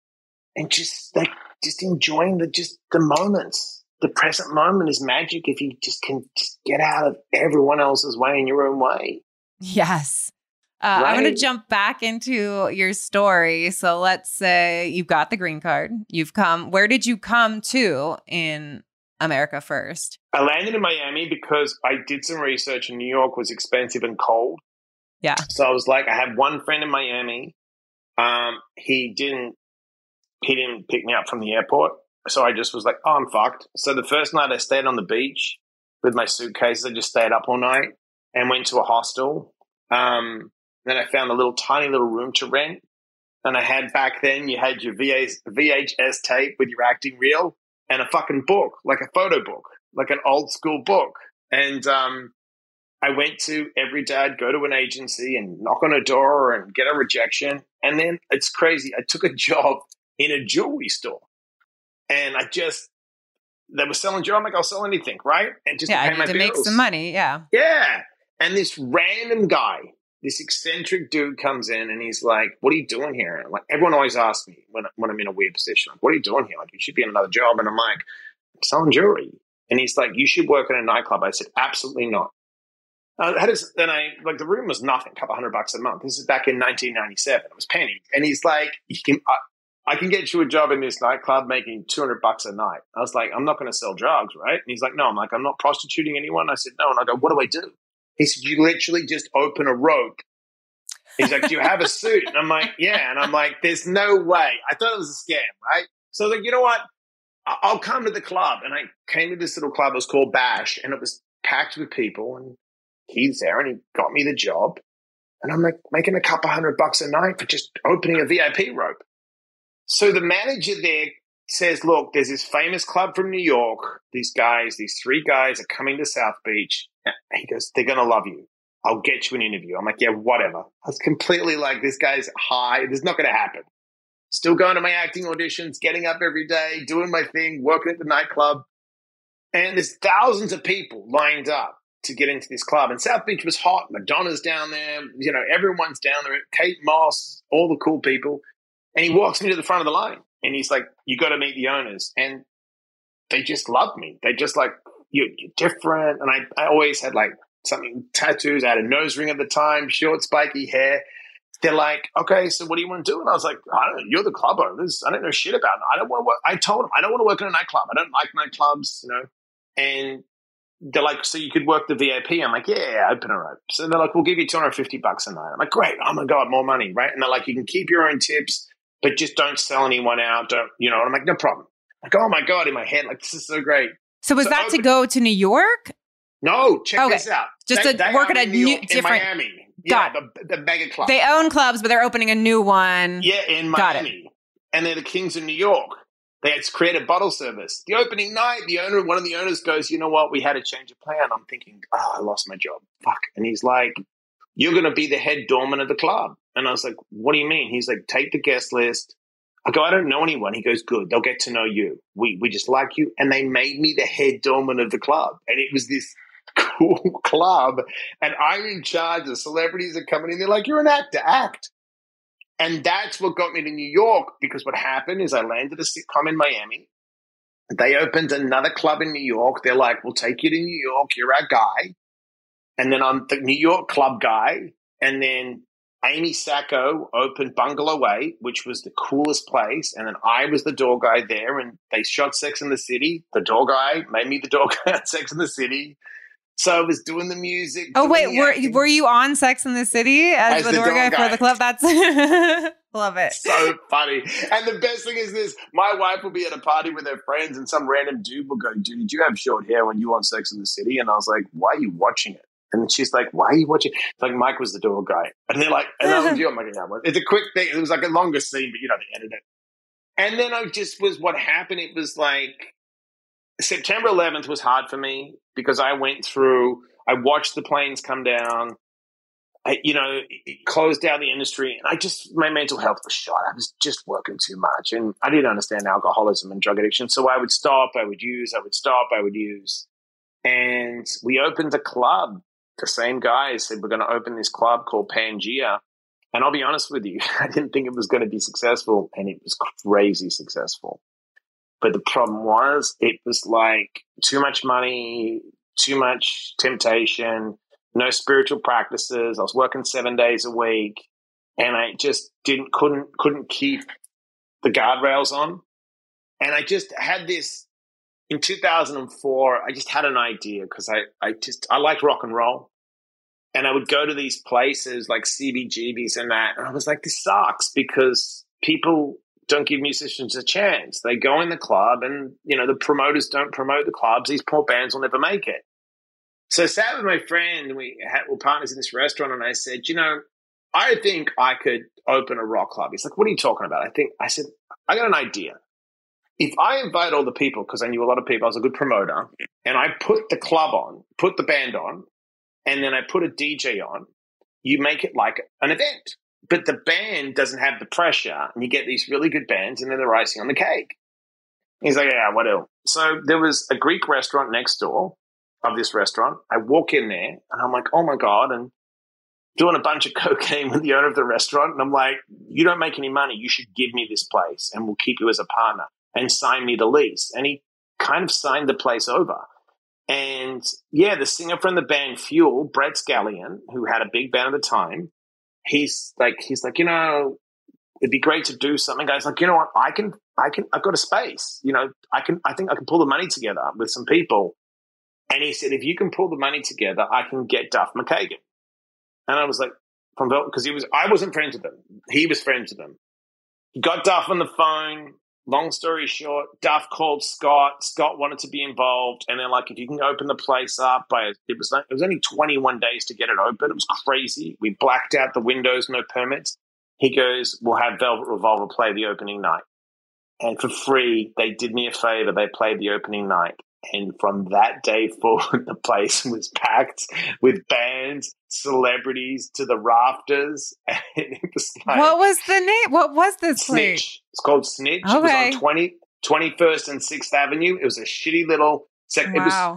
and just like just enjoying the just the moments. The present moment is magic if you just can just get out of everyone else's way in your own way. Yes. Uh, right? I'm going to jump back into your story. So let's say you've got the green card. You've come. Where did you come to in America first? I landed in Miami because I did some research and New York was expensive and cold. Yeah. So I was like, I had one friend in Miami. Um, he didn't, he didn't pick me up from the airport. So I just was like, oh, I'm fucked. So the first night I stayed on the beach with my suitcases. I just stayed up all night and went to a hostel. Um, then I found a little tiny little room to rent. And I had back then, you had your V H S tape with your acting reel and a fucking book, like a photo book, like an old school book. And um, I went to every day, I'd go to an agency and knock on a door and get a rejection. And then it's crazy. I took a job in a jewelry store. And I just, they were selling jewelry. I'm like, I'll sell anything, right? And just yeah, to pay I need my to bills. Make some money, yeah. Yeah. And this random guy, this eccentric dude comes in and he's like, what are you doing here? And like, everyone always asks me when, when I'm in a weird position, like, what are you doing here? Like, you should be in another job. And I'm like, I'm selling jewelry. And he's like, you should work in a nightclub. I said, absolutely not. Uh, I had this, then I, like, the room was nothing, a couple hundred bucks a month. This is back in nineteen ninety-seven. It was penny. And he's like, you can, I, I can get you a job in this nightclub making two hundred bucks a night. I was like, I'm not going to sell drugs, right? And he's like, no. I'm like, I'm not prostituting anyone. I said, no. And I go, what do I do? He said, you literally just open a rope. He's like, do you have a suit? And I'm like, yeah. And I'm like, there's no way. I thought it was a scam, right? So I was like, you know what? I'll come to the club. And I came to this little club. It was called Bash. And it was packed with people. And he's there and he got me the job. And I'm like making a couple hundred bucks a night for just opening a V I P rope. So the manager there says, look, there's this famous club from New York. These guys, these three guys are coming to South Beach. He goes, they're going to love you. I'll get you an interview. I'm like, yeah, whatever. I was completely like, this guy's high. This is not going to happen. Still going to my acting auditions, getting up every day, doing my thing, working at the nightclub. And there's thousands of people lined up to get into this club. And South Beach was hot. Madonna's down there. You know, everyone's down there. Kate Moss, all the cool people. And he walks me to the front of the line. And he's like, you got to meet the owners. And they just loved me. They just like, you're, you're different. And I, I always had like something, tattoos. I had a nose ring at the time, short, spiky hair. They're like, okay, so what do you want to do? And I was like, I don't know. You're the club owners. I don't know shit about it. I don't want to work. I told them, I don't want to work in a nightclub. I don't like nightclubs, you know. And they're like, so you could work the V I P? I'm like, yeah, yeah, open her up. So they're like, we'll give you two hundred fifty bucks a night. I'm like, great. I'm going to go up more money, right? And they're like, you can keep your own tips, but just don't sell anyone out. Don't, you know, and I'm like, no problem. Like, oh my God, in my head, like, this is so great. So was so that open- to go to New York? No, check okay. this out. Just they, to they work at a in new, York, different. in Miami. Yeah, the, the mega club. They own clubs, but they're opening a new one. Yeah, in Got Miami. it. And they're the Kings of New York. They had created bottle service. The opening night, the owner, one of the owners goes, you know what? We had a change of plan. I'm thinking, oh, I lost my job. Fuck. And he's like, you're going to be the head doorman of the club. And I was like, what do you mean? He's like, take the guest list. I go, I don't know anyone. He goes, good. They'll get to know you. We we just like you. And they made me the head doorman of the club. And it was this cool club. And I'm in charge. The celebrities are coming in. They're like, you're an actor. Act. And that's what got me to New York, because what happened is I landed a sitcom in Miami. They opened another club in New York. They're like, we'll take you to New York. You're our guy. And then I'm the New York club guy. And then Amy Sacco opened Bungalow eight, which was the coolest place. And then I was the door guy there. And they shot Sex and the City. The door guy made me the door guy at Sex and the City. So I was doing the music. Oh, wait, were were you on Sex and the City as, as the, the door, door guy, guy for the club? That's love it. So funny. And the best thing is this: my wife will be at a party with her friends, and some random dude will go, "Dude, did you have short hair when you were on Sex and the City?" And I was like, "Why are you watching it?" And she's like, "Why are you watching?" It's like Mike was the door guy, and they're like, "And I'm like, yeah, it's a quick thing. It was like a longer scene, but you know, they edited it." And then I just was what happened. It was like September eleventh was hard for me because I went through. I watched the planes come down. I, you know, it closed down the industry, and I just my mental health was shot. I was just working too much, and I didn't understand alcoholism and drug addiction. So I would stop, I would use, I would stop, I would use, and we opened a club. The same guys said we're going to open this club called Pangea, and I'll be honest with you, I didn't think it was going to be successful, and it was crazy successful. But the problem was, it was like too much money, too much temptation, no spiritual practices. I was working seven days a week, and I just didn't, couldn't, couldn't keep the guardrails on. And I just had this, in two thousand four, I just had an idea because I, I just, I liked rock and roll. And I would go to these places like C B G B's and that. And I was like, this sucks because people don't give musicians a chance. They go in the club and, you know, the promoters don't promote the clubs. These poor bands will never make it. So I sat with my friend and we had, were partners in this restaurant, and I said, you know, I think I could open a rock club. He's like, what are you talking about? I think, I said, I got an idea. If I invite all the people, because I knew a lot of people, I was a good promoter, and I put the club on, put the band on, and then I put a D J on, you make it like an event. But the band doesn't have the pressure, and you get these really good bands, and then they're icing on the cake. He's like, yeah, what else? So there was a Greek restaurant next door of this restaurant. I walk in there, and I'm like, oh, my God, and doing a bunch of cocaine with the owner of the restaurant. And I'm like, you don't make any money. You should give me this place, and we'll keep you as a partner and sign me the lease. And he kind of signed the place over. And, yeah, the singer from the band Fuel, Brett Scallion, who had a big band at the time, he's like, he's like, you know, it'd be great to do something. Guys, like, you know what, I can, I can, I've got a space. You know, I can, I think I can pull the money together with some people. And he said, if you can pull the money together, I can get Duff McKagan. And I was like, from because he was, I wasn't friends with him. He was friends with him. He got Duff on the phone. Long story short, Duff called Scott. Scott wanted to be involved, and they're like, "If you can open the place up by it was it was only twenty-one days to get it open. It was crazy. We blacked out the windows, no permits." He goes, "We'll have Velvet Revolver play the opening night," and for free, they did me a favor. They played the opening night, and from that day forward, the place was packed with bands, celebrities to the rafters, and it was like, what was the name? What was this Snitch. place? It's called Snitch. Okay. It was on twenty, twenty-first and sixth Avenue. It was a shitty little sec- wow. It was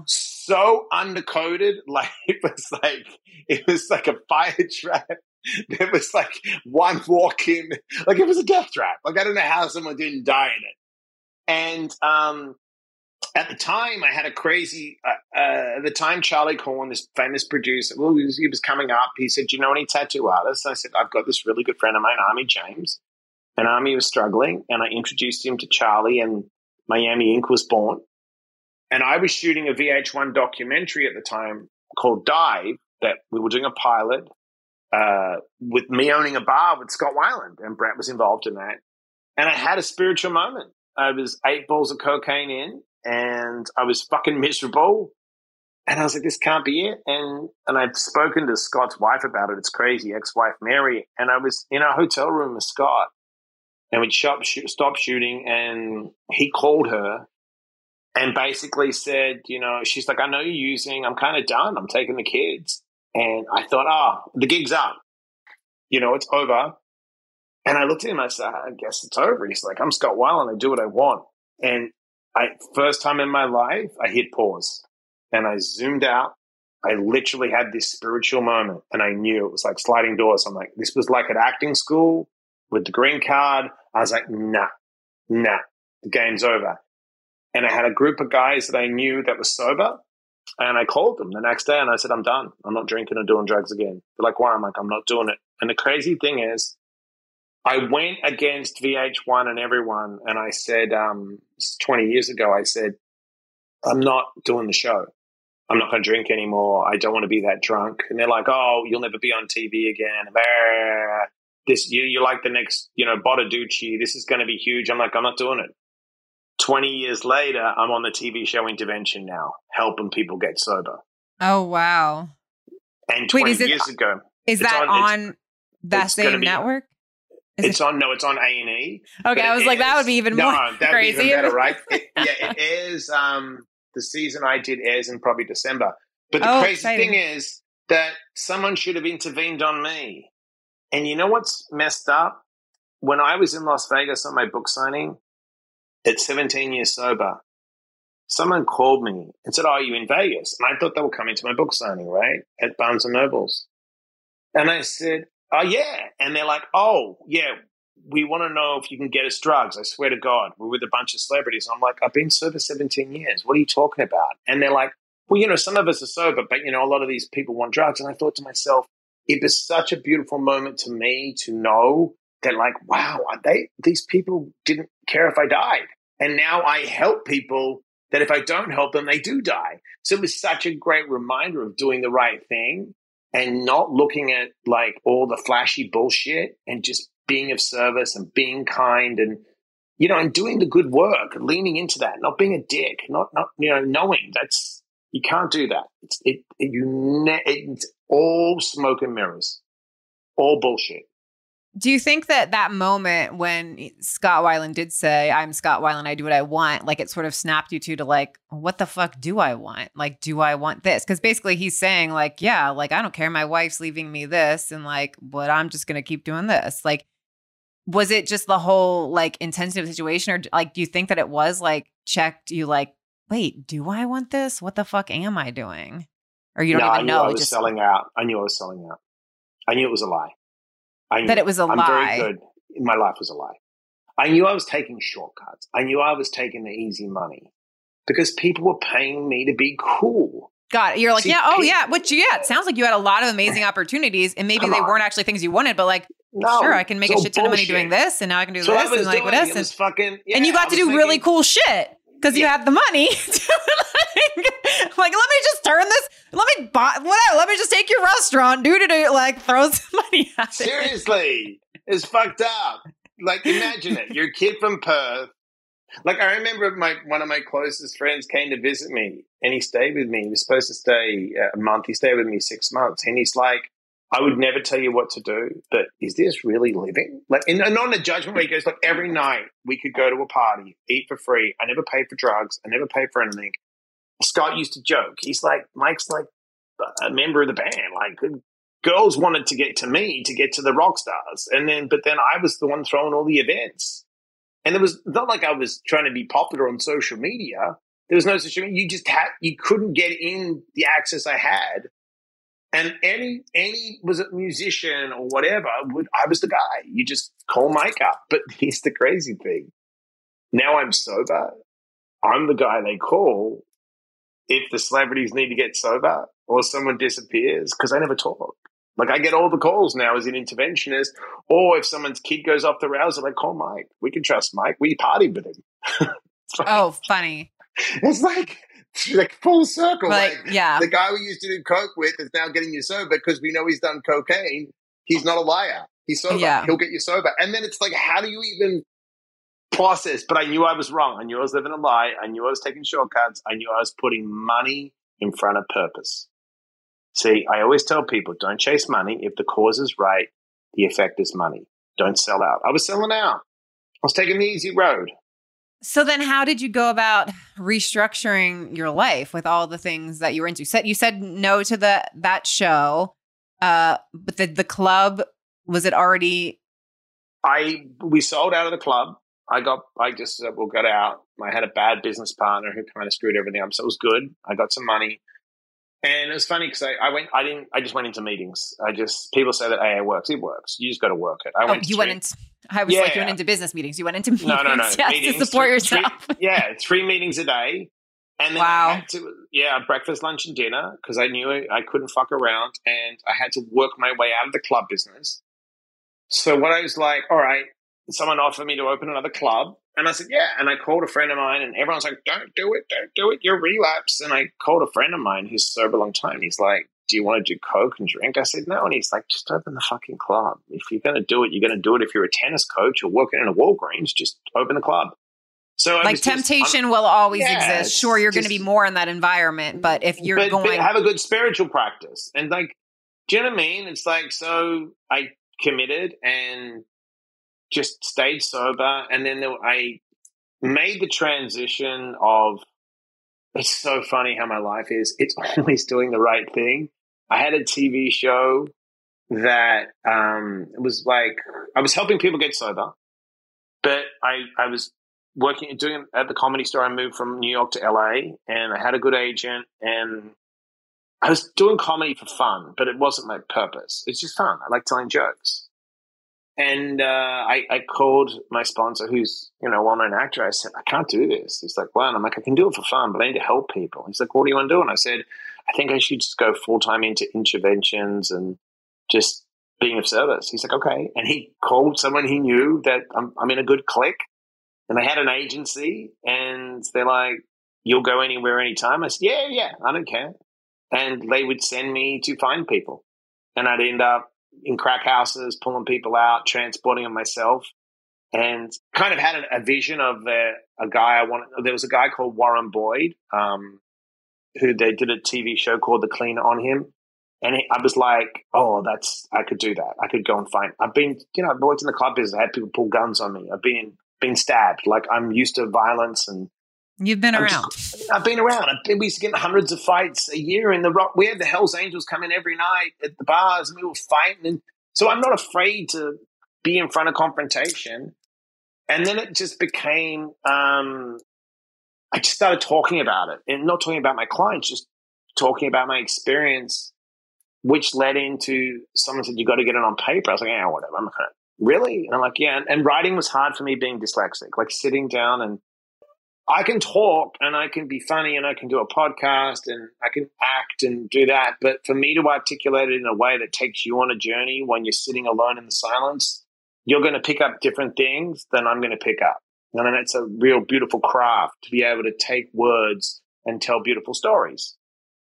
so undercoated, like it was like it was like a fire trap. There was like one walk in, like it was a death trap. Like I don't know how someone didn't die in it. And um, at the time, I had a crazy. Uh, uh, at the time, Charlie Corn, this famous producer, well, he was, he was coming up. He said, "Do you know any tattoo artists?" I said, "I've got this really good friend of mine, Army James." And Army was struggling, and I introduced him to Charlie, and Miami Ink was born. And I was shooting a V H one documentary at the time called Dive, that we were doing a pilot uh, with me owning a bar with Scott Weiland, and Brett was involved in that. And I had a spiritual moment. I was eight balls of cocaine in, and I was fucking miserable. And I was like, this can't be it. And and I'd spoken to Scott's wife about it. It's crazy, ex-wife Mary. And I was in a hotel room with Scott, and we'd shop, shoot, stop shooting, and he called her and basically said, you know, she's like, I know you're using, I'm kind of done. I'm taking the kids. And I thought, oh, the gig's up. You know, it's over. And I looked at him, I said, I guess it's over. He's like, I'm Scott Weiland, I do what I want. And I, first time in my life, I hit pause and I zoomed out. I literally had this spiritual moment, and I knew it was like sliding doors. I'm like, this was like at acting school with the green card. I was like, nah, nah, the game's over. And I had a group of guys that I knew that was sober, and I called them the next day and I said, I'm done. I'm not drinking or doing drugs again. They're like, why? I'm like, I'm not doing it. And the crazy thing is, I went against V H one and everyone, and I said, um, this is twenty years ago, I said, I'm not doing the show. I'm not going to drink anymore. I don't want to be that drunk. And they're like, oh, you'll never be on T V again. This, you, you're like the next, you know, Bottaducci. This is going to be huge. I'm like, I'm not doing it. twenty years later, I'm on the T V show Intervention now, helping people get sober. Oh, wow. And twenty Wait, is years it, ago. Is that on, on that same be, network? Is it's it? on, no, it's on A and E. Okay, I was like, is, that would be even more no, that'd crazy. Be even better, right? It, yeah, it airs, um, the season I did airs in probably December. But the oh, crazy exciting. thing is that someone should have intervened on me. And you know what's messed up? When I was in Las Vegas on my book signing at seventeen years sober, someone called me and said, oh, are you in Vegas? And I thought they were coming to my book signing, right, at Barnes and Nobles. And I said, oh, yeah. And they're like, oh, yeah, we want to know if you can get us drugs. I swear to God, we're with a bunch of celebrities. I'm like, I've been sober seventeen years. What are you talking about? And they're like, well, you know, some of us are sober, but, you know, a lot of these people want drugs. And I thought to myself, it was such a beautiful moment to me to know that, like, wow, they these people didn't care if I died. And now I help people that if I don't help them, they do die. So it was such a great reminder of doing the right thing and not looking at, like, all the flashy bullshit and just being of service and being kind and, you know, and doing the good work, leaning into that, not being a dick, not, not you know, knowing that's, you can't do that. It's, it, it, you ne- it's all smoke and mirrors, all bullshit. Do you think that that moment when Scott Weiland did say, I'm Scott Weiland, I do what I want, like it sort of snapped you to, to like, what the fuck do I want? Like, do I want this? Because basically he's saying like, yeah, like, I don't care. My wife's leaving me this and like, but I'm just going to keep doing this. Like, was it just the whole like intensity of the situation? Or like, do you think that it was like checked you like, wait, do I want this? What the fuck am I doing? Or you don't no, even I knew know. I was just selling out. I knew I was selling out. I knew it was a lie. I knew that it was a I'm lie. very good. My life was a lie. I knew I was taking shortcuts. I knew I was taking the easy money because people were paying me to be cool. God, you're like, See, yeah, oh people, yeah. Which, yeah, it sounds like you had a lot of amazing opportunities and maybe they on. weren't actually things you wanted, but like, no, sure, I can make a shit ton of money doing this and now I can do so this and like what else. It was fucking, yeah, and you got to do making, really cool shit because yeah. you had the money. like, like, let me just turn this, let me buy, whatever, let me just take your restaurant, do to do, like, throw some money at it. Seriously, it's fucked up. Like, imagine it. You're a kid from Perth. Like, I remember my one of my closest friends came to visit me, and he stayed with me. He was supposed to stay a month. He stayed with me six months, and he's like, I would never tell you what to do, but is this really living? Like, and not in a judgment where he goes, look, every night we could go to a party, eat for free. I never paid for drugs. I never paid for anything. Scott used to joke. He's like, Mike's like a member of the band. Like, girls wanted to get to me to get to the rock stars. And then, but then I was the one throwing all the events. And it was not like I was trying to be popular on social media. There was no such thing. You just had, you couldn't get in the access I had. And any, any was a musician or whatever, would, I was the guy. You just call Mike up. But here's the crazy thing. Now I'm sober. I'm the guy they call if the celebrities need to get sober or someone disappears, because I never talk. Like, I get all the calls now as an interventionist, or if someone's kid goes off the rails, they're like, call Mike. We can trust Mike. We partied with him. Like, oh, funny. It's like, it's like full circle. Like, like, yeah. The guy we used to do coke with is now getting you sober because we know he's done cocaine. He's not a liar. He's sober. Yeah. He'll get you sober. And then it's like, how do you even process? But I knew I was wrong. I knew I was living a lie. I knew I was taking shortcuts. I knew I was putting money in front of purpose. See, I always tell people, don't chase money. If the cause is right, the effect is money. Don't sell out. I was selling out. I was taking the easy road. So then how did you go about restructuring your life with all the things that you were into? You said, you said no to the that show, uh, but the, the club, was it already? I We sold out of the club. I got, I just said, we'll get out. I had a bad business partner who kind of screwed everything up. So it was good. I got some money. And it was funny because I, I went, I didn't, I just went into meetings. I just, people say that A A works. It works. You just got to work it. I oh, went to you three, went into, I was yeah. like, you went into business meetings. You went into meetings no, no, no. yes, meetings, to support three, yourself. Three, yeah, three meetings a day. And then wow. I had to, yeah, breakfast, lunch, and dinner because I knew I couldn't fuck around and I had to work my way out of the club business. So what I was like, all right, someone offered me to open another club. And I said, yeah. And I called a friend of mine and everyone's like, don't do it. Don't do it. You're relapse. And I called a friend of mine who's sober a long time. He's like, do you want to do coke and drink? I said, no. And he's like, just open the fucking club. If you're going to do it, you're going to do it. If you're a tennis coach or working in a Walgreens, just open the club. So like temptation just, will always yeah, exist. Sure, you're going to be more in that environment. But if you're but, going. But have a good spiritual practice. And like, do you know what I mean? It's like, so I committed and just stayed sober. And then there, I made the transition of, it's so funny how my life is. It's always doing the right thing. I had a T V show that um, was like, I was helping people get sober, but I, I was working, doing at the Comedy Store. I moved from New York to L A and I had a good agent and I was doing comedy for fun, but it wasn't my purpose. It's just fun. I like telling jokes. And uh, I, I called my sponsor, who's, you know, a well-known actor. I said, I can't do this. He's like, well, and I'm like, I can do it for fun, but I need to help people. He's like, what do you want to do? And I said, I think I should just go full-time into interventions and just being of service. He's like, okay. And he called someone he knew that I'm, I'm in a good clique. And they had an agency and they're like, you'll go anywhere, anytime. I said, yeah, yeah, I don't care. And they would send me to find people. And I'd end up in crack houses, pulling people out, transporting them myself, and kind of had a, a vision of the, a guy I wanted. There was a guy called Warren Boyd, um, who they did a T V show called The Cleaner on him. And he, I was like, oh, that's, I could do that. I could go and find, I've been, you know, I've worked in the club business. I had people pull guns on me. I've been, been stabbed. Like I'm used to violence and, You've been I'm around. Just, I've been around. I've been, we used to get hundreds of fights a year in the rock. We had the Hells Angels come in every night at the bars and we were fighting. And so I'm not afraid to be in front of confrontation. And then it just became, um, I just started talking about it and not talking about my clients, just talking about my experience, which led into someone said, you got to get it on paper. I was like, yeah, whatever. I'm not going to really. And I'm like, yeah. And, and writing was hard for me being dyslexic, like sitting down and, I can talk and I can be funny and I can do a podcast and I can act and do that. But for me to articulate it in a way that takes you on a journey when you're sitting alone in the silence, you're going to pick up different things than I'm going to pick up. And then it's a real beautiful craft to be able to take words and tell beautiful stories.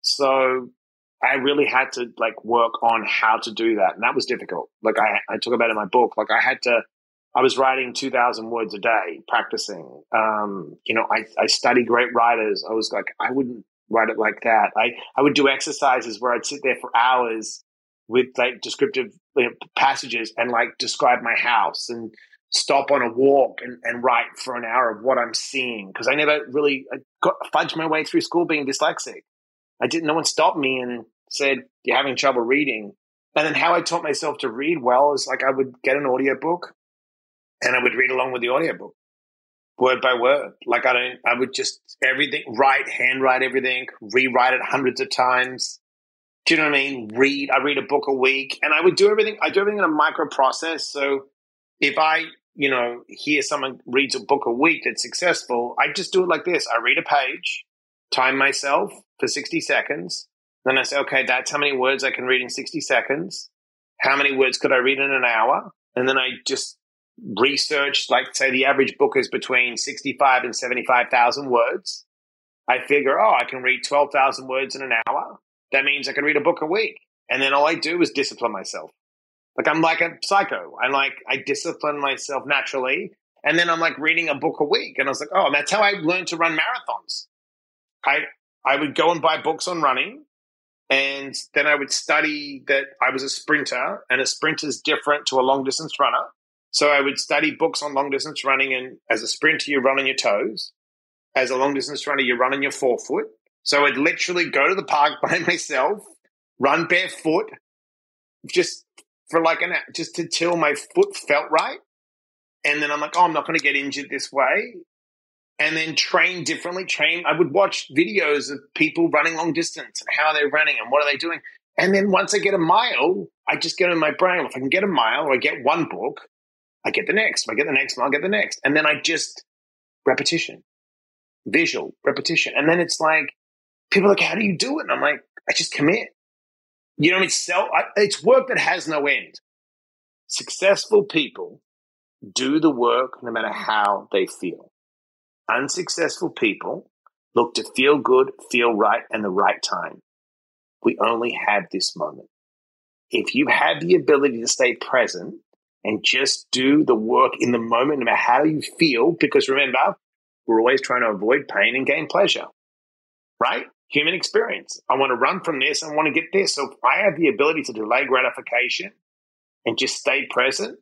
So I really had to like work on how to do that. And that was difficult. Like I, I talk about it in my book, like I had to, I was writing two thousand words a day, practicing. Um, you know, I, I study great writers. I was like, I wouldn't write it like that. I, I would do exercises where I'd sit there for hours with like descriptive you know, passages and like describe my house and stop on a walk and, and write for an hour of what I'm seeing. Because I never really I got, fudged my way through school being dyslexic. I didn't, no one stopped me and said, you're having trouble reading. And then how I taught myself to read well is like I would get an audiobook and I would read along with the audiobook. word by word. Like I don't, I would just everything, write, handwrite everything, rewrite it hundreds of times. Do you know what I mean? Read, I read a book a week, and I would do everything. I do everything in a micro process. So if I, you know, hear someone reads a book a week that's successful, I just do it like this. I read a page, time myself for sixty seconds. Then I say, okay, that's how many words I can read in sixty seconds. How many words could I read in an hour? And then I just research, like say the average book is between sixty-five and seventy-five thousand words. I figure, oh, I can read twelve thousand words in an hour. That means I can read a book a week. And then all I do is discipline myself. Like I'm like a psycho. I like, I discipline myself naturally. And then I'm like reading a book a week. And I was like, oh, and that's how I learned to run marathons. I, I would go and buy books on running. And then I would study that I was a sprinter, and a sprinter is different to a long distance runner. So I would study books on long distance running, and as a sprinter, you run on your toes. As a long distance runner, you run on your forefoot. So I'd literally go to the park by myself, run barefoot, just for like an just until my foot felt right. And then I'm like, oh, I'm not going to get injured this way. And then train differently. Train. I would watch videos of people running long distance and how they're running and what are they doing. And then once I get a mile, I just get in my brain. If I can get a mile or I get one book, I get the next. If I get the next one, I'll get the next. And then I just repetition, visual repetition. And then it's like, people are like, how do you do it? And I'm like, I just commit. You know, it's self, I, it's work that has no end. Successful people do the work no matter how they feel. Unsuccessful people look to feel good, feel right, and the right time. We only have this moment. If you have the ability to stay present and just do the work in the moment, no matter how you feel, because remember, we're always trying to avoid pain and gain pleasure, right? Human experience. I want to run from this. I want to get this. So if I have the ability to delay gratification and just stay present,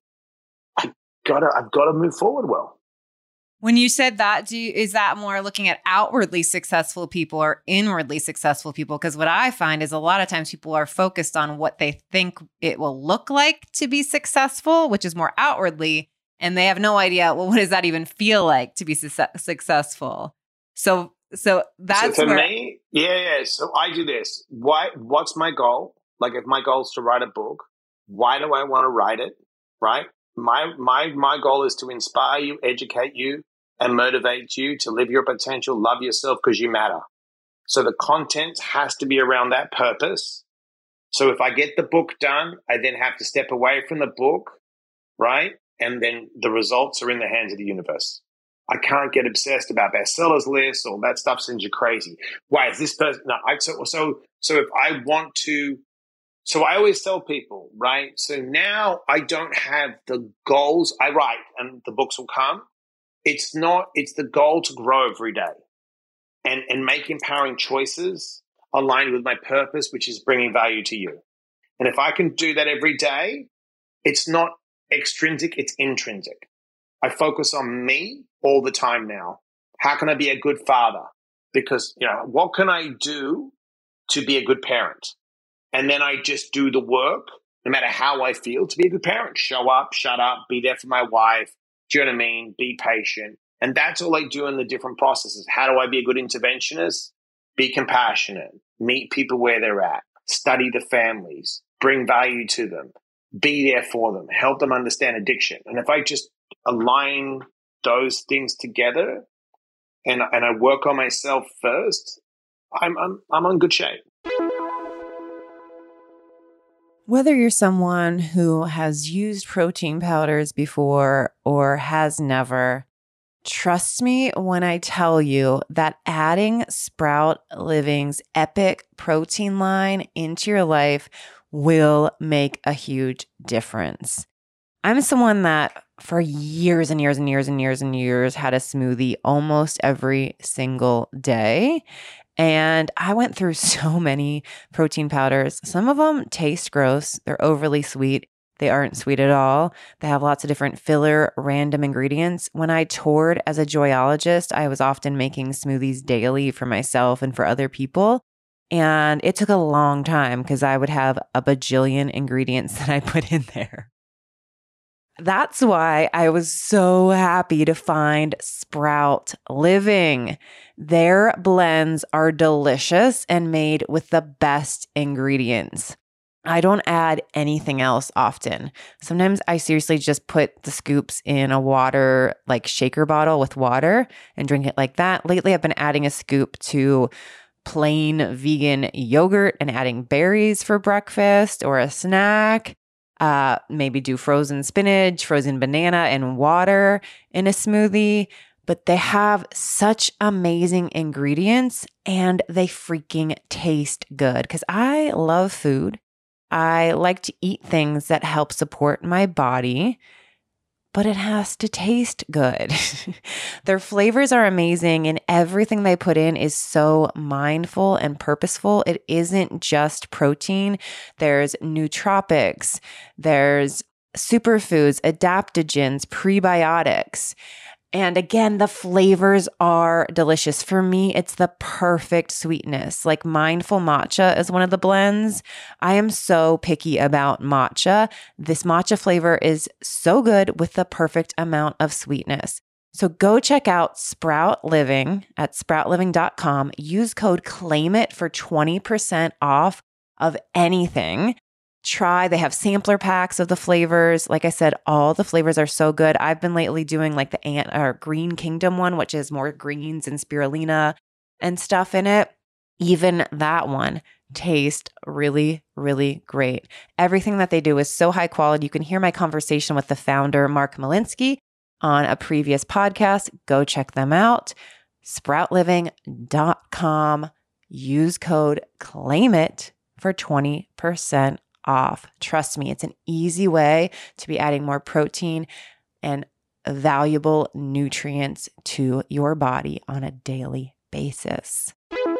I gotta, I've got to move forward well. When you said that, do you, is that more looking at outwardly successful people or inwardly successful people? Because what I find is a lot of times people are focused on what they think it will look like to be successful, which is more outwardly, and they have no idea, well, what does that even feel like to be su- successful? So, so that's so for where- me, yeah, yeah. So I do this. Why? What's my goal? Like, if my goal is to write a book, why do I want to write it? Right? My my my goal is to inspire you, educate you, and motivate you to live your potential, love yourself because you matter. So the content has to be around that purpose. So if I get the book done, I then have to step away from the book, right? And then the results are in the hands of the universe. I can't get obsessed about bestsellers lists or that stuff sends you crazy. Why is this person? No, I, so, so, so if I want to, so I always tell people, right? So now I don't have the goals. I write and the books will come. It's not, it's the goal to grow every day and, and make empowering choices aligned with my purpose, which is bringing value to you. And if I can do that every day, it's not extrinsic, it's intrinsic. I focus on me all the time now. How can I be a good father? Because, you know, what can I do to be a good parent? And then I just do the work, no matter how I feel, to be a good parent. Show up, shut up, be there for my wife. Do you know what I mean? Be patient. And that's all I do in the different processes. How do I be a good interventionist? Be compassionate. Meet people where they're at. Study the families. Bring value to them. Be there for them. Help them understand addiction. And if I just align those things together and, and I work on myself first, I'm, I'm, I'm in good shape. Whether you're someone who has used protein powders before or has never, trust me when I tell you that adding Sprout Living's epic protein line into your life will make a huge difference. I'm someone that for years and years and years and years and years had a smoothie almost every single day. And I went through so many protein powders. Some of them taste gross. They're overly sweet. They aren't sweet at all. They have lots of different filler, random ingredients. When I toured as a joyologist, I was often making smoothies daily for myself and for other people. And it took a long time because I would have a bajillion ingredients that I put in there. That's why I was so happy to find Sprout Living. Their blends are delicious and made with the best ingredients. I don't add anything else often. Sometimes I seriously just put the scoops in a water, like shaker bottle with water and drink it like that. Lately, I've been adding a scoop to plain vegan yogurt and adding berries for breakfast or a snack. Uh, maybe do frozen spinach, frozen banana, and water in a smoothie. But they have such amazing ingredients and they freaking taste good because I love food. I like to eat things that help support my body, but it has to taste good. Their flavors are amazing and everything they put in is so mindful and purposeful. It isn't just protein. There's nootropics, there's superfoods, adaptogens, prebiotics. And again, the flavors are delicious. For me, it's the perfect sweetness. Like Mindful Matcha is one of the blends. I am so picky about matcha. This matcha flavor is so good with the perfect amount of sweetness. So go check out Sprout Living at sprout living dot com. Use code CLAIMIT for twenty percent off of anything. Try, they have sampler packs of the flavors. Like I said, all the flavors are so good. I've been lately doing like the ant or Green Kingdom one, which is more greens and spirulina and stuff in it. Even that one tastes really, really great. Everything that they do is so high quality. You can hear my conversation with the founder, Mark Malinsky, on a previous podcast. Go check them out. sprout living dot com. Use code CLAIMIT for twenty percent off. Trust me, it's an easy way to be adding more protein and valuable nutrients to your body on a daily basis.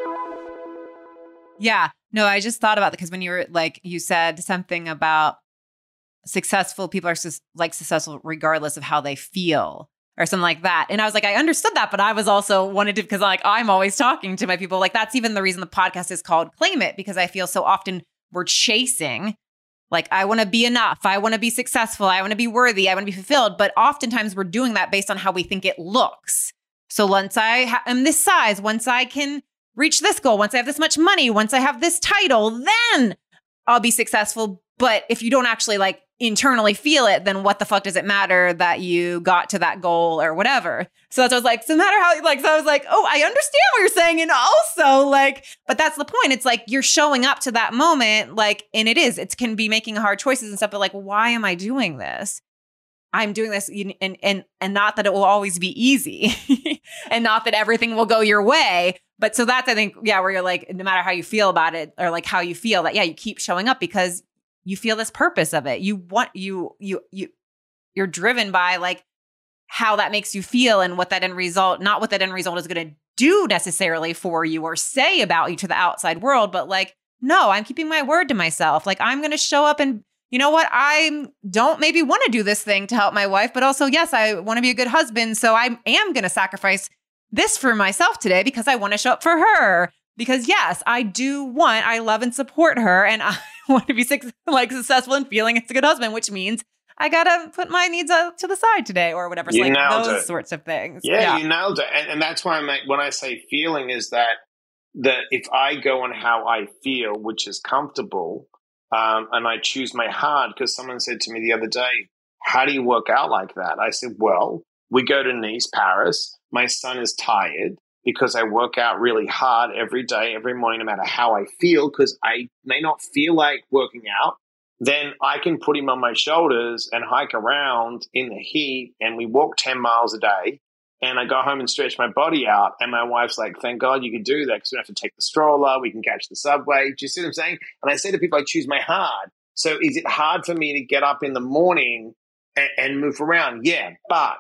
Yeah, no, I just thought about it because when you were like, you said something about successful people are sus- like successful regardless of how they feel or something like that. And I was like, I understood that, but I was also wanted to, because like I'm always talking to my people. Like that's even the reason the podcast is called Claim It, because I feel so often we're chasing, like, I want to be enough. I want to be successful. I want to be worthy. I want to be fulfilled. But oftentimes we're doing that based on how we think it looks. So once I ha- am this size, once I can reach this goal, once I have this much money, once I have this title, then I'll be successful. But if you don't actually like internally feel it, then what the fuck does it matter that you got to that goal or whatever? So that's what I was like, so no matter how, like, so I was like, oh, I understand what you're saying. And also like, but that's the point. It's like, you're showing up to that moment, like, and it is, it can be making hard choices and stuff, but like, why am I doing this? I'm doing this and, and, and not that it will always be easy and not that everything will go your way. But so that's, I think, yeah, where you're like, no matter how you feel about it or like how you feel that, yeah, you keep showing up because you feel this purpose of it. You want, you, you, you, you're driven by like how that makes you feel and what that end result, not what that end result is going to do necessarily for you or say about you to the outside world, but like, no, I'm keeping my word to myself. Like I'm going to show up and, you know what? I don't maybe want to do this thing to help my wife, but also, yes, I want to be a good husband. So I am going to sacrifice this for myself today because I want to show up for her. Because yes, I do want, I love and support her. And I want to be su- like successful in feeling as a good husband, which means I got to put my needs out to the side today or whatever. So You like nailed those it. sorts of things. Yeah, Yeah. you nailed it. And, and that's why I'm like, when I say feeling is that, that if I go on how I feel, which is comfortable, um, and I choose my heart, because someone said to me the other day, how do you work out like that? I said, well, we go to Nice, Paris. My son is tired because I work out really hard every day, every morning, no matter how I feel, because I may not feel like working out. Then I can put him on my shoulders and hike around in the heat, and we walk ten miles a day. And I go home and stretch my body out. And my wife's like, thank God you could do that because we don't have to take the stroller. We can catch the subway. Do you see what I'm saying? And I say to people, I choose my heart. So is it hard for me to get up in the morning and, and move around? Yeah. But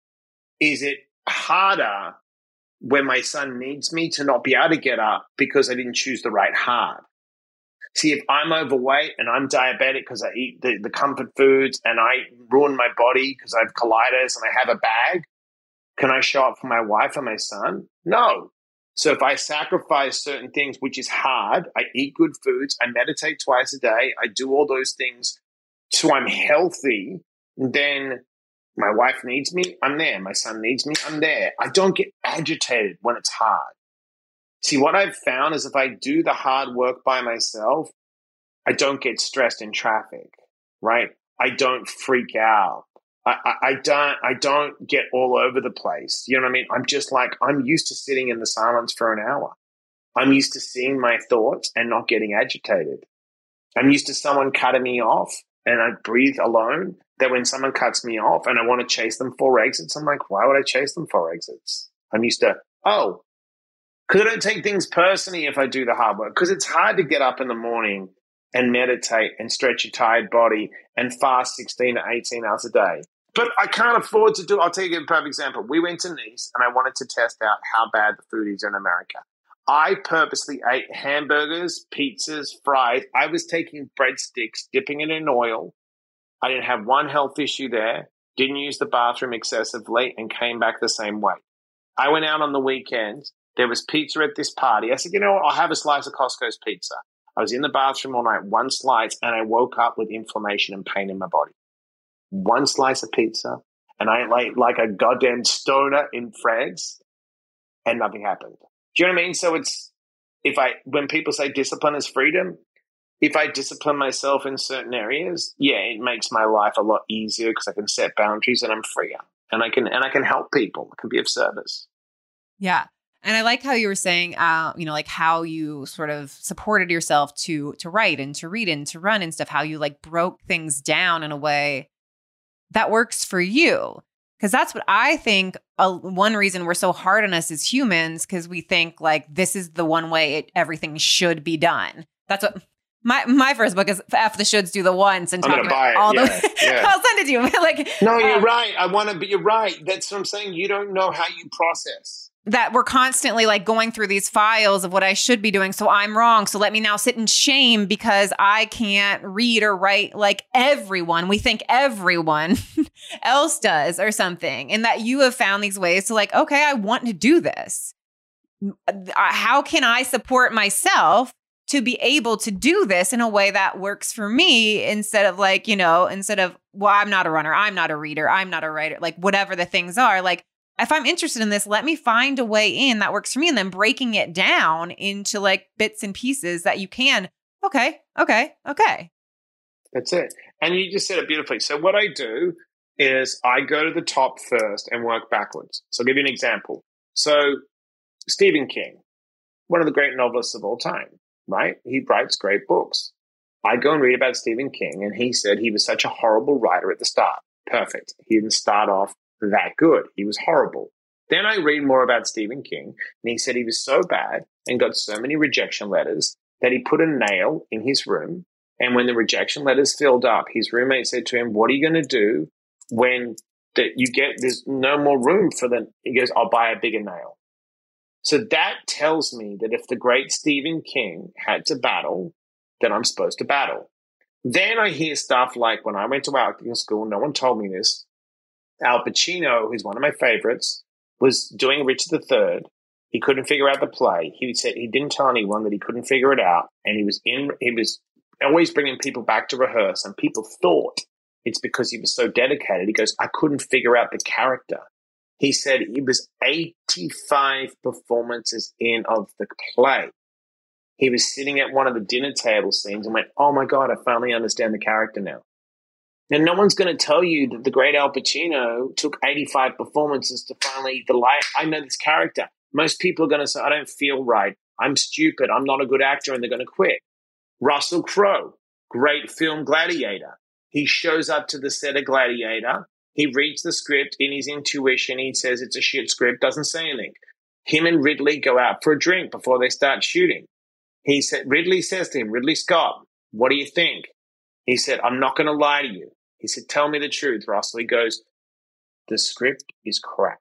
is it harder when my son needs me to not be able to get up because I didn't choose the right heart? See, if I'm overweight and I'm diabetic because I eat the, the comfort foods and I ruin my body because I have colitis and I have a bag, can I show up for my wife and my son? No. So if I sacrifice certain things, which is hard, I eat good foods, I meditate twice a day, I do all those things so I'm healthy then my wife needs me, I'm there. My son needs me, I'm there. I don't get agitated when it's hard. See, what I've found is if I do the hard work by myself, I don't get stressed in traffic, right? I don't freak out. I, I, I don't I don't get all over the place. You know what I mean? I'm just like, I'm used to sitting in the silence for an hour. I'm used to seeing my thoughts and not getting agitated. I'm used to someone cutting me off and I breathe alone. That when someone cuts me off and I want to chase them four exits, I'm like, why would I chase them four exits? I'm used to, oh, because I don't take things personally if I do the hard work. Because it's hard to get up in the morning and meditate and stretch your tired body and fast sixteen to eighteen hours a day. But I can't afford to do, I'll take you a perfect example. We went to Nice and I wanted to test out how bad the food is in America. I purposely ate hamburgers, pizzas, fries. I was taking breadsticks, dipping it in oil. I didn't have one health issue there, didn't use the bathroom excessively, and came back the same way. I went out on the weekend. There was pizza at this party. I said, you know what? I'll have a slice of Costco's pizza. I was in the bathroom all night, one slice, and I woke up with inflammation and pain in my body. One slice of pizza, and I ate like, like a goddamn stoner in France, and nothing happened. Do you know what I mean? So it's, if I, when people say discipline is freedom, if I discipline myself in certain areas, yeah, it makes my life a lot easier because I can set boundaries and I'm freer and I can, and I can help people. I can be of service. Yeah. And I like how you were saying, uh, you know, like how you sort of supported yourself to, to write and to read and to run and stuff, how you like broke things down in a way that works for you. Because that's what I think uh, one reason we're so hard on us as humans, because we think like this is the one way it, everything should be done. That's what my my first book is. F the shoulds, do the once, and talk about all yeah, the. Yeah. I'll send it to you. like no, you're um, right. I want to, but you're right. That's what I'm saying. You don't know how you process. That we're constantly like going through these files of what I should be doing. So I'm wrong. So let me now sit in shame because I can't read or write like everyone. We think everyone else does or something. And that you have found these ways to like, okay, I want to do this. How can I support myself to be able to do this in a way that works for me instead of like, you know, instead of, well, I'm not a runner. I'm not a reader. I'm not a writer. Like whatever the things are, like, if I'm interested in this, let me find a way in that works for me, and then breaking it down into like bits and pieces that you can. Okay, okay, okay. That's it. And you just said it beautifully. So what I do is I go to the top first and work backwards. So I'll give you an example. So Stephen King, one of the great novelists of all time, right? He writes great books. I go and read about Stephen King, and he said he was such a horrible writer at the start. Perfect. He didn't start off that good. He was horrible. Then I read more about Stephen King, and he said he was so bad and got so many rejection letters that he put a nail in his room. And when the rejection letters filled up, his roommate said to him, what are you going to do when that you get, there's no more room for the, he goes, I'll buy a bigger nail. So that tells me that if the great Stephen King had to battle, then I'm supposed to battle. Then I hear stuff like when I went to acting school, no one told me this, Al Pacino, who's one of my favorites, was doing Richard the Third. He couldn't figure out the play. He said he didn't tell anyone that he couldn't figure it out, and he was in. He was always bringing people back to rehearse, and people thought it's because he was so dedicated. He goes, I couldn't figure out the character. He said he was eighty-five performances in of the play. He was sitting at one of the dinner table scenes and went, oh my God, I finally understand the character now. And no one's going to tell you that the great Al Pacino took eighty-five performances to finally the light. I know this character. Most people are going to say, I don't feel right. I'm stupid. I'm not a good actor, and they're going to quit. Russell Crowe, great film Gladiator. He shows up to the set of Gladiator. He reads the script in his intuition. He says it's a shit script, doesn't say anything. Him and Ridley go out for a drink before they start shooting. He said, Ridley says to him, Ridley Scott, what do you think? He said, I'm not going to lie to you. He said, tell me the truth, Russell. He goes, the script is crap.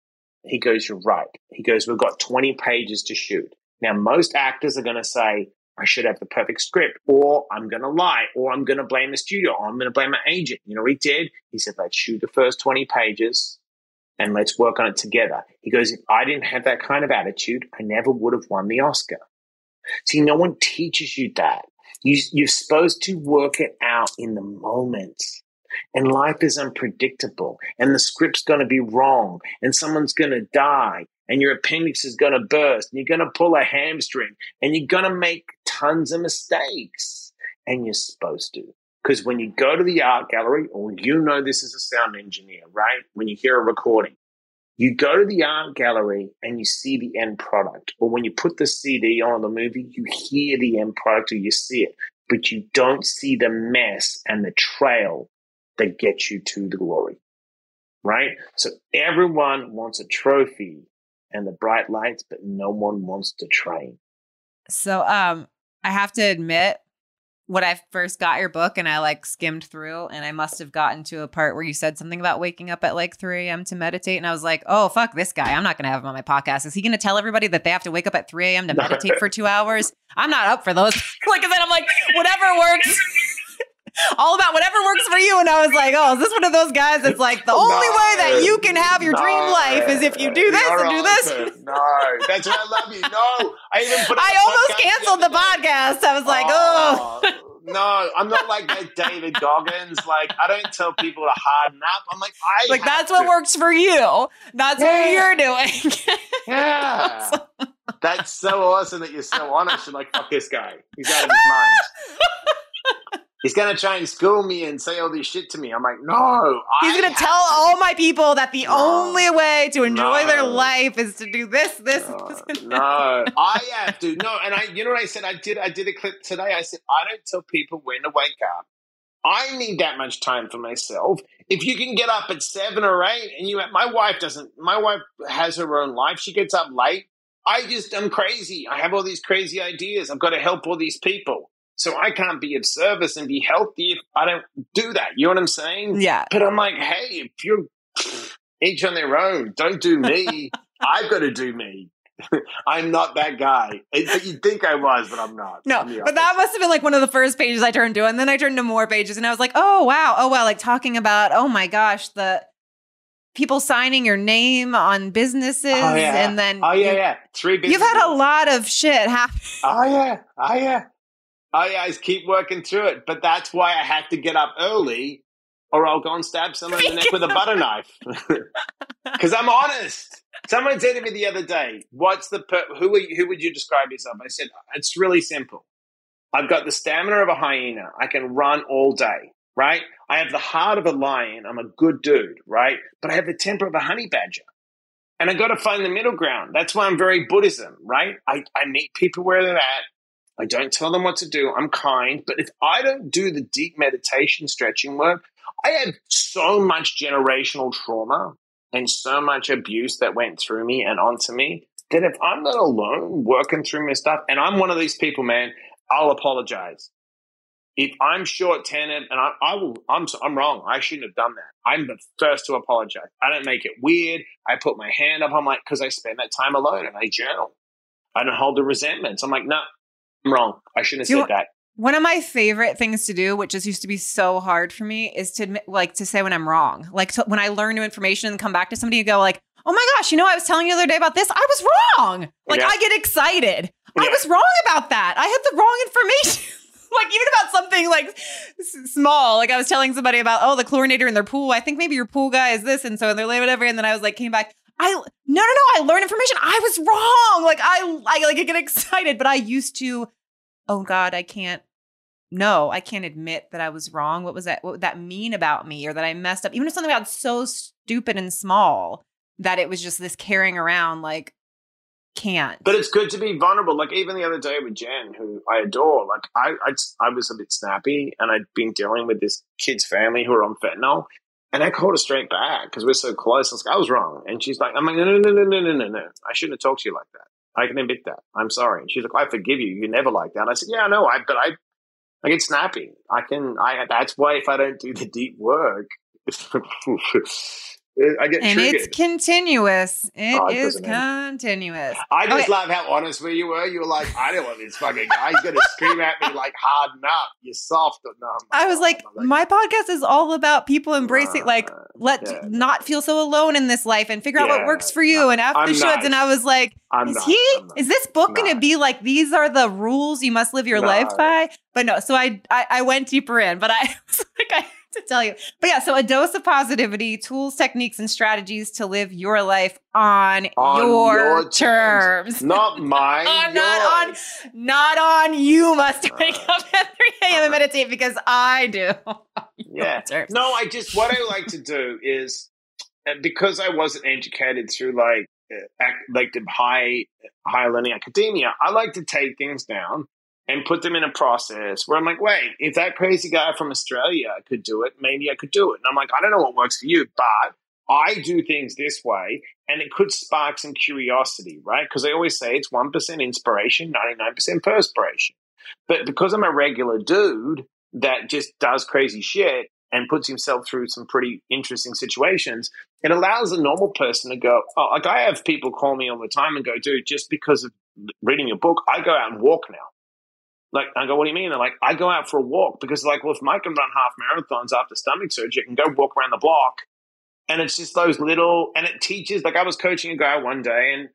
He goes, you're right. He goes, we've got twenty pages to shoot. Now, most actors are going to say, I should have the perfect script, or I'm going to lie, or I'm going to blame the studio, or I'm going to blame my agent. You know what he did? He said, let's shoot the first twenty pages and let's work on it together. He goes, if I didn't have that kind of attitude, I never would have won the Oscar. See, no one teaches you that. You, you're supposed to work it out in the moment. and life is unpredictable, and the script's going to be wrong, and someone's going to die, and your appendix is going to burst, and you're going to pull a hamstring, and you're going to make tons of mistakes, and you're supposed to. Because when you go to the art gallery, or you know this as a sound engineer, right? When you hear a recording, you go to the art gallery and you see the end product. Or when you put the C D on the movie, you hear the end product or you see it. But you don't see the mess and the trail that gets you to the glory, right? So everyone wants a trophy and the bright lights, but no one wants to train. So um, I have to admit, when I first got your book and I like skimmed through, and I must have gotten to a part where you said something about waking up at like three a.m. to meditate. And I was like, oh, fuck this guy. I'm not going to have him on my podcast. Is he going to tell everybody that they have to wake up at three a.m. to meditate for two hours? I'm not up for those. Like, and then I'm like, whatever works. All about whatever works for you. And I was like, oh, is this one of those guys that's like, the only No, way that you can have your no, dream life is if you do this You're and do this? awesome. No, that's why I love you. No, I even put. I almost canceled the podcast. I was like, oh. oh. No, I'm not like that David Goggins. Like, I don't tell people to harden up. I'm like, I like, have that's what to. works for you. That's Yeah. what you're doing. Yeah. That's so awesome that you're so honest. You're like, fuck this guy. He's out of his mind. He's going to try and school me and say all this shit to me. I'm like, no. He's I going to have tell all my people that the No. only way to enjoy No. their life is to do this, this, No, this. no, I have to. No, and I, you know what I said? I did. I did a clip today. I said I don't tell people when to wake up. I need that much time for myself. If you can get up at seven or eight, and you, my wife doesn't. My wife has her own life. She gets up late. I just, I'm crazy. I have all these crazy ideas. I've got to help all these people. So I can't be of service and be healthy if I don't do that. You know what I'm saying? Yeah. But I'm like, hey, if you're each on their own, don't do me. I've got to do me. I'm not that guy. You'd think I was, but I'm not. No, I'm the but that opposite. must have been like one of the first pages I turned to. And then I turned to more pages and I was like, oh, wow. Oh, wow. Like talking about, oh my gosh, the people signing your name on businesses. Oh, yeah. And then Oh, yeah, you, yeah. Three businesses. you've had a lot of shit happen. Oh, yeah. Oh, yeah. Oh, yeah. I just keep working through it. But that's why I have to get up early or I'll go and stab someone in the neck with a butter knife. Because I'm honest. Someone said to me the other day, "What's the per- who? Are you, who would you describe yourself?" I said, "It's really simple. I've got the stamina of a hyena. I can run all day, right? I have the heart of a lion. I'm a good dude, right? But I have the temper of a honey badger, and I got to find the middle ground. That's why I'm very Buddhism, right? I, I meet people where they're at. I don't tell them what to do. I'm kind, but if I don't do the deep meditation, stretching work, I have so much generational trauma." And so much abuse that went through me and onto me that if I'm not alone working through my stuff, and I'm one of these people, man, I'll apologize. If I'm short-tempered and I, I will, I'm, I'm wrong. I shouldn't have done that. I'm the first to apologize. I don't make it weird. I put my hand up. I'm like, because I spend that time alone and I journal. I don't hold the resentments. I'm like, no, I'm wrong. I shouldn't have Do said you- that. One of my favorite things to do, which just used to be so hard for me, is to admit, like to say when I'm wrong. Like to, when I learn new information and come back to somebody and go like, "Oh my gosh, you know, I was telling you the other day about this. I was wrong." Like Yeah. I get excited. I Yeah. was wrong about that. I had the wrong information. Like even about something like s- small. Like I was telling somebody about, oh, the chlorinator in their pool. I think maybe your pool guy is this, and so they're like whatever. And then I was like, came back. I no no no. I learned information. I was wrong. Like I I like I get excited, but I used to. Oh God, I can't. No, I can't admit that I was wrong. What was that? What would that mean about me, or that I messed up? Even if something got so stupid and small that it was just this carrying around, like can't. But it's good to be vulnerable. Like even the other day with Jen, who I adore, like I, I, I was a bit snappy and I'd been dealing with this kid's family who are on fentanyl. And I called her straight back because we're so close. I was like, I was wrong. And she's like, I'm like, no, no, no, no, no, no, no, no. I shouldn't have talked to you like that. I can admit that. I'm sorry. And she's like, I forgive you. You're never like that. And I said, yeah, I know. I, but I, I get snappy. I can, I, that's why if I don't do the deep work, I get and triggered. it's continuous. It Oh, it is doesn't end. continuous. I just Okay. love how honest where you were. You were like, I don't want this fucking guy. He's going to scream at me like, harden up. You're soft. Or no, I'm not- I was like, I'm my not podcast is all about people embracing, like, Right. let Yeah. not feel so alone in this life and figure out what Yeah. works for you. And after I'm the shoots, and not. I was like, I'm is not. he, I'm not. is this book going to Not. be like, these are the rules you must live your life No. by? But no, so I, I, I went deeper in, but I was like, I to tell you. But yeah, so a dose of positivity, tools, techniques, and strategies to live your life on, on your, your terms. terms. Not mine. uh, not on not on you must wake up at three a.m. and meditate because I do. Yeah. Terms. No, I just, what I like to do is, because I wasn't educated through like, uh, like the high, high learning academia, I like to take things down and put them in a process where I'm like, wait, if that crazy guy from Australia could do it, maybe I could do it. And I'm like, I don't know what works for you, but I do things this way, and it could spark some curiosity, right? Because I always say it's one percent inspiration, ninety-nine percent perspiration. But because I'm a regular dude that just does crazy shit and puts himself through some pretty interesting situations, it allows a normal person to go, oh, like I have people call me all the time and go, dude, just because of reading your book, I go out and walk now. Like, I go, what do you mean? They're like, I go out for a walk because, like, well, if Mike can run half marathons after stomach surgery, I can go walk around the block. And it's just those little, and it teaches, like, I was coaching a guy one day, and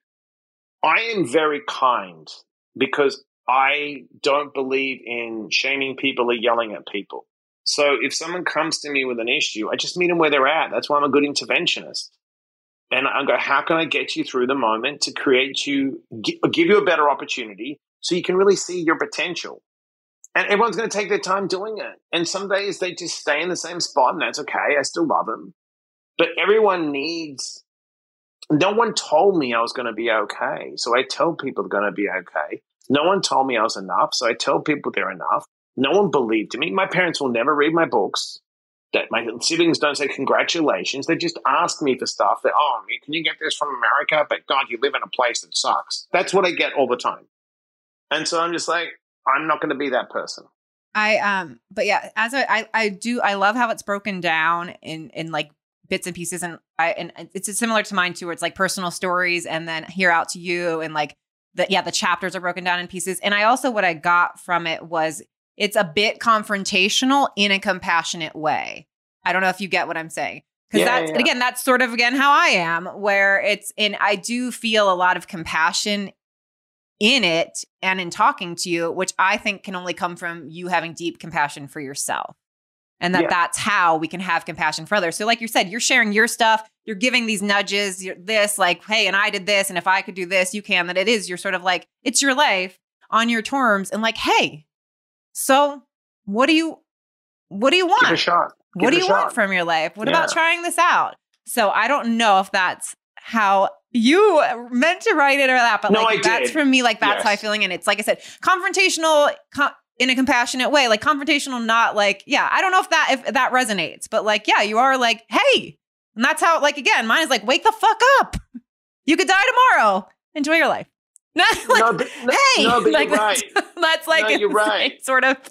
I am very kind because I don't believe in shaming people or yelling at people. So if someone comes to me with an issue, I just meet them where they're at. That's why I'm a good interventionist. And I go, how can I get you through the moment to create you, give you a better opportunity so you can really see your potential? And everyone's going to take their time doing it. And some days they just stay in the same spot, and that's okay. I still love them. But everyone needs, no one told me I was going to be okay. So I tell people they're going to be okay. No one told me I was enough. So I tell people they're enough. No one believed in me. My parents will never read my books. That my siblings don't say congratulations. They just ask me for stuff that, oh, can you get this from America? But God, you live in a place that sucks. That's what I get all the time. And so I'm just like, I'm not going to be that person. I, um, but yeah, as I, I, I do, I love how it's broken down in, in like bits and pieces. And I, and it's similar to mine too, where it's like personal stories and then Here Out to You. And like the, yeah, the chapters are broken down in pieces. And I also, what I got from it was, it's a bit confrontational in a compassionate way. I don't know if you get what I'm saying. Because yeah, that's, yeah. again, that's sort of, again, how I am, where it's in, I do feel a lot of compassion in it and in talking to you, which I think can only come from you having deep compassion for yourself. And that yeah. that's how we can have compassion for others. So like you said, you're sharing your stuff, you're giving these nudges, you're this like, hey, and I did this. And if I could do this, you can, that it is, you're sort of like, it's your life on your terms and like, hey, so what do you, what do you want? Give it a shot. Give what do it you a shot. want from your life? What Yeah. about trying this out? So I don't know if that's how you meant to write it or that, but No, like I that's did. from me, like that's Yes. how I'm feeling. And it's like I said, confrontational com- in a compassionate way, like confrontational, not like, yeah, I don't know if that, if that resonates, but like, yeah, you are like, hey, and that's how, like, again, mine is like, wake the fuck up. You could die tomorrow. Enjoy your life. Not like, no, but, no, hey, no, but like, you're right. That's, that's like, No, it's you're the right. same sort of.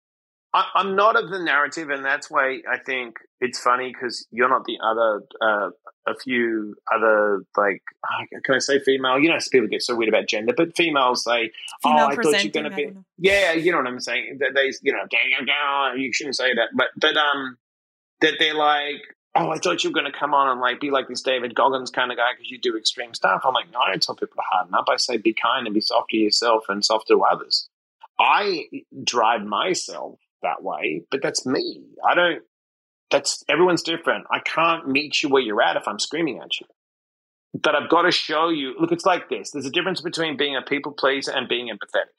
I, I'm not of the narrative, and that's why I think it's funny because you're not the other, uh, a few other, like, can I say female? You know, people get so weird about gender, but females say, Female oh, I thought you're presenting, going to I be, don't know. yeah, you know what I'm saying? That they, you know, you shouldn't say that, but, but, um, that they're like, oh, I thought you were going to come on and like be like this David Goggins kind of guy because you do extreme stuff. I'm like, no, I don't tell people to harden up. I say be kind and be soft to yourself and soft to others. I drive myself that way, but that's me. I don't, that's, everyone's different. I can't meet you where you're at if I'm screaming at you. But I've got to show you, look, it's like this. There's a difference between being a people pleaser and being empathetic.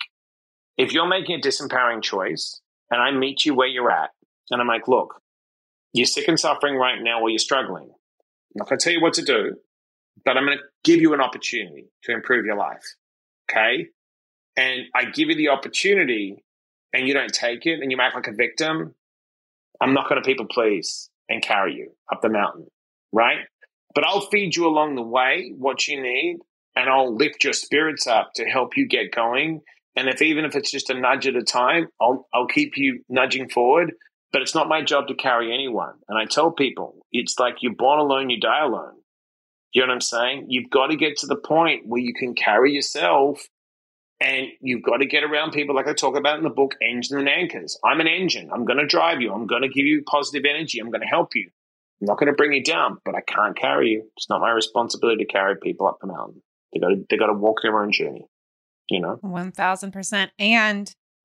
If you're making a disempowering choice and I meet you where you're at and I'm like, look, you're sick and suffering right now or you're struggling. I'm not going to tell you what to do, but I'm going to give you an opportunity to improve your life. Okay? And I give you the opportunity and you don't take it and you act like a victim, I'm not going to people please and carry you up the mountain, right? But I'll feed you along the way what you need and I'll lift your spirits up to help you get going. And if even if it's just a nudge at a time, I'll I'll keep you nudging forward. But it's not my job to carry anyone. And I tell people, it's like you're born alone, you die alone. You know what I'm saying? You've got to get to the point where you can carry yourself and you've got to get around people like I talk about in the book, engine and anchors. I'm an engine. I'm going to drive you. I'm going to give you positive energy. I'm going to help you. I'm not going to bring you down, but I can't carry you. It's not my responsibility to carry people up the mountain. They got to, they got to walk their own journey, you know? one thousand percent. And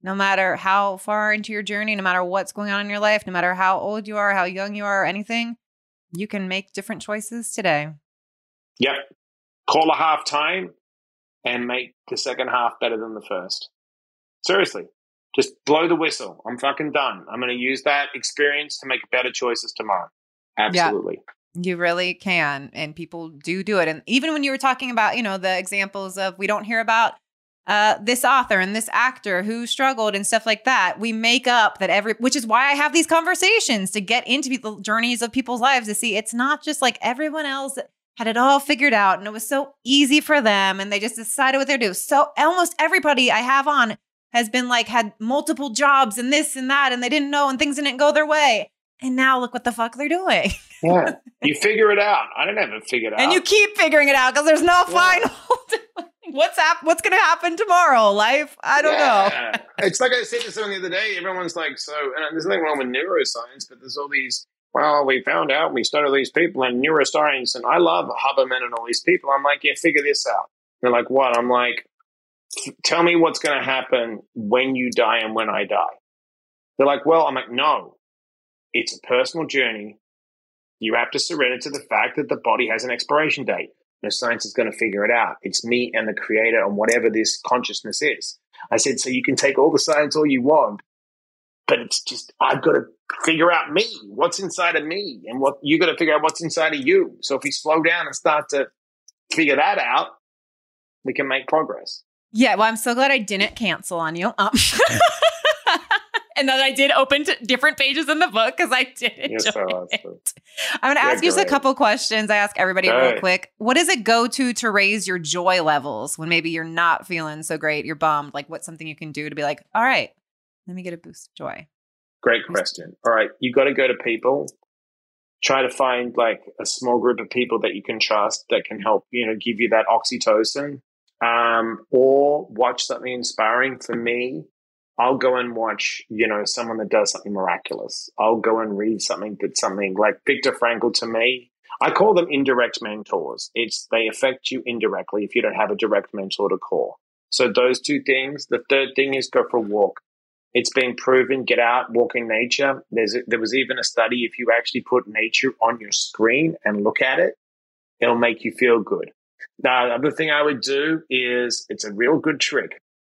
no matter how far into your journey, no matter what's going on in your life, no matter how old you are, how young you are, or anything, you can make different choices today. Yep. Call a half time and make the second half better than the first. Seriously. Just blow the whistle. I'm fucking done. I'm going to use that experience to make better choices tomorrow. Absolutely. Yeah, you really can. And people do do it. And even when you were talking about, you know, the examples of we don't hear about uh, this author and this actor who struggled and stuff like that, we make up that every, which is why I have these conversations to get into the journeys of people's lives to see it's not just like everyone else had it all figured out and it was so easy for them and they just decided what they're doing. So almost everybody I have on has been like, had multiple jobs and this and that, and they didn't know and things didn't go their way. And now look what the fuck they're doing. Yeah. You figure it out. I don't have it figured out. And you keep figuring it out because there's no yeah. final. What's hap- What's going to happen tomorrow? Life? I don't yeah. know. It's like I said to someone the other day, everyone's like, so, and there's nothing wrong with neuroscience, but there's all these, well, we found out, we studied these people in neuroscience, and I love Huberman and all these people. I'm like, yeah, figure this out. They're like, what? I'm like, tell me what's going to happen when you die and when I die. They're like, well, I'm like, no, it's a personal journey. You have to surrender to the fact that the body has an expiration date. No science is going to figure it out. It's me and the creator and whatever this consciousness is. I said, so you can take all the science all you want, but it's just, I've got to figure out me, what's inside of me, and what you got to figure out what's inside of you. So if we slow down and start to figure that out, we can make progress. Yeah, well, I'm so glad I didn't cancel on you. Um, and that I did open to different pages in the book because I did enjoy so it. I'm going to ask you just a couple questions. I ask everybody All real right. quick. What does it go to to raise your joy levels when maybe you're not feeling so great, you're bummed? Like what's something you can do to be like, all right, let me get a boost of joy? Great question. All right, you got to go to people. Try to find like a small group of people that you can trust that can help, you know, give you that oxytocin. Um, or watch something inspiring. For me, I'll go and watch, you know, someone that does something miraculous. I'll go and read something that's something like Viktor Frankl. To me, I call them indirect mentors. It's they affect you indirectly if you don't have a direct mentor to call. So those two things. The third thing is go for a walk. It's been proven. Get out, walk in nature. There's a, there was even a study. If you actually put nature on your screen and look at it, it'll make you feel good. Now, the other thing I would do is, it's a real good trick.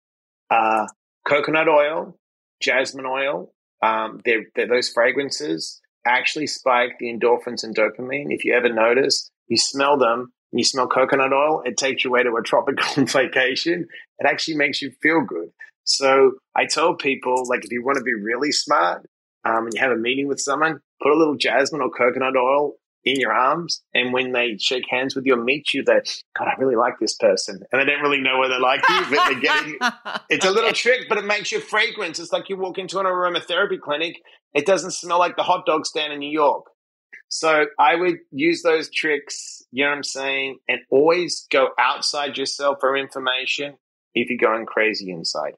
Uh, coconut oil, jasmine oil, um, they're, they're, those fragrances actually spike the endorphins and dopamine. If you ever notice, you smell them, and you smell coconut oil, it takes you away to a tropical vacation. It actually makes you feel good. So I tell people, like, if you want to be really smart um, and you have a meeting with someone, put a little jasmine or coconut oil in your arms, and when they shake hands with you or meet you, they, God, I really like this person. And they don't really know whether they like you, but they're getting it's a little trick, but it makes your fragrance. It's like you walk into an aromatherapy clinic, it doesn't smell like the hot dog stand in New York. So I would use those tricks, you know what I'm saying, and always go outside yourself for information if you're going crazy inside.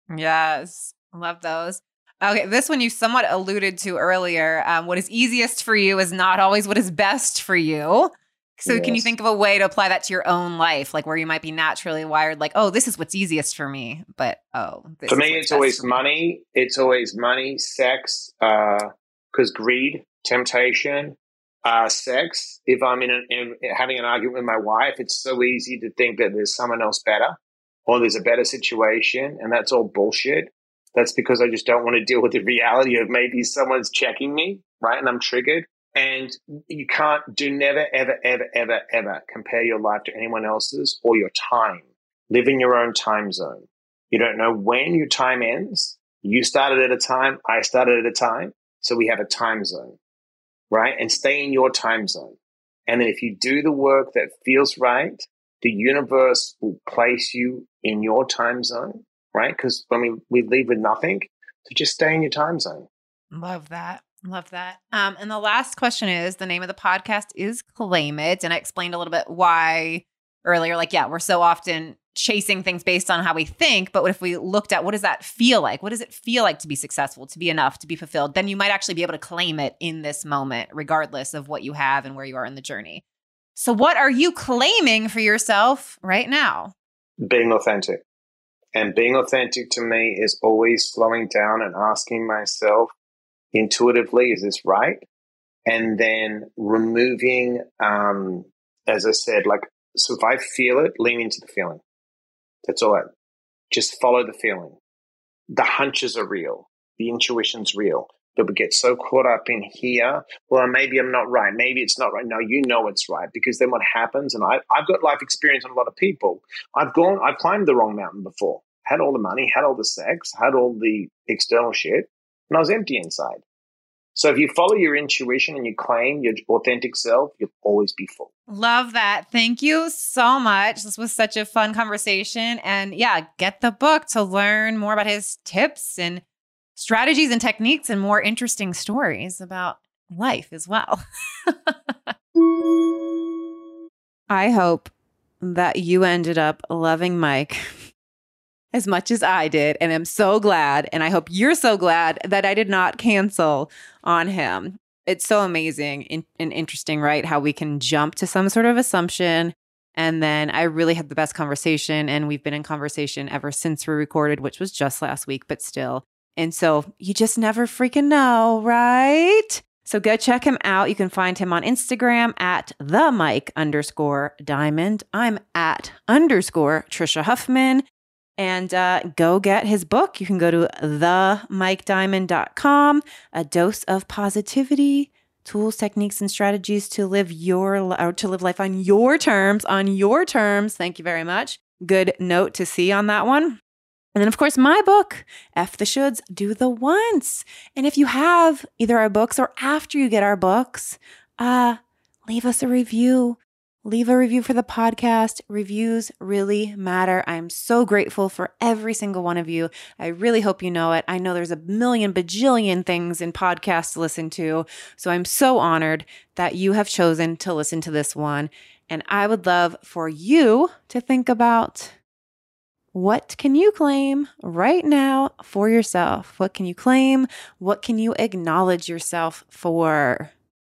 Yes, love those. Okay, this one you somewhat alluded to earlier. Um, what is easiest for you is not always what is best for you. So yes. Can you think of a way to apply that to your own life, like where you might be naturally wired, like, oh, this is what's easiest for me, but oh, this for is me, it's always money. It's always money, sex, because uh, greed, temptation, uh, sex. If I'm in, an, in having an argument with my wife, it's so easy to think that there's someone else better or there's a better situation, and that's all bullshit. That's because I just don't want to deal with the reality of maybe someone's checking me, right? And I'm triggered. And you can't do never, ever, ever, ever, ever compare your life to anyone else's or your time. Live in your own time zone. You don't know when your time ends. You started at a time. I started at a time. So we have a time zone, right? And stay in your time zone. And then if you do the work that feels right, the universe will place you in your time zone. Right? Because when we, we leave with nothing, so just stay in your time zone. Love that. Love that. Um, and the last question is, the name of the podcast is Claim It. And I explained a little bit why earlier, like, yeah, we're so often chasing things based on how we think. But what if we looked at what does that feel like? What does it feel like to be successful, to be enough, to be fulfilled? Then you might actually be able to claim it in this moment, regardless of what you have and where you are in the journey. So what are you claiming for yourself right now? Being authentic. And being authentic to me is always slowing down and asking myself intuitively, is this right? And then removing, um, as I said, like, so if I feel it, lean into the feeling. That's all I, just follow the feeling. The hunches are real. The intuition's real. But we get so caught up in here, well, maybe I'm not right. Maybe it's not right. No, you know it's right. Because then what happens, and I, I've got life experience on a lot of people. I've gone, I've climbed the wrong mountain before. Had all the money, had all the sex, had all the external shit, and I was empty inside. So if you follow your intuition and you claim your authentic self, you'll always be full. Love that. Thank you so much. This was such a fun conversation. And yeah, get the book to learn more about his tips and strategies and techniques and more interesting stories about life as well. I hope that you ended up loving Mike as much as I did. And I'm so glad. And I hope you're so glad that I did not cancel on him. It's so amazing and, and interesting, right? How we can jump to some sort of assumption. And then I really had the best conversation. And we've been in conversation ever since we recorded, which was just last week, but still. And so you just never freaking know, right? So go check him out. You can find him on Instagram at the Mike underscore Diamond. I'm at underscore Trisha Huffman. And uh, go get his book. You can go to the mike diamond dot com. A dose of positivity, tools, techniques, and strategies to live your or to live life on your terms. On your terms. Thank you very much. Good note to see on that one. And then, of course, my book, F the Shoulds, Do the Once. And if you have either our books or after you get our books, uh, leave us a review. Leave a review for the podcast. Reviews really matter. I'm so grateful for every single one of you. I really hope you know it. I know there's a million bajillion things in podcasts to listen to. So I'm so honored that you have chosen to listen to this one. And I would love for you to think about, what can you claim right now for yourself? What can you claim? What can you acknowledge yourself for?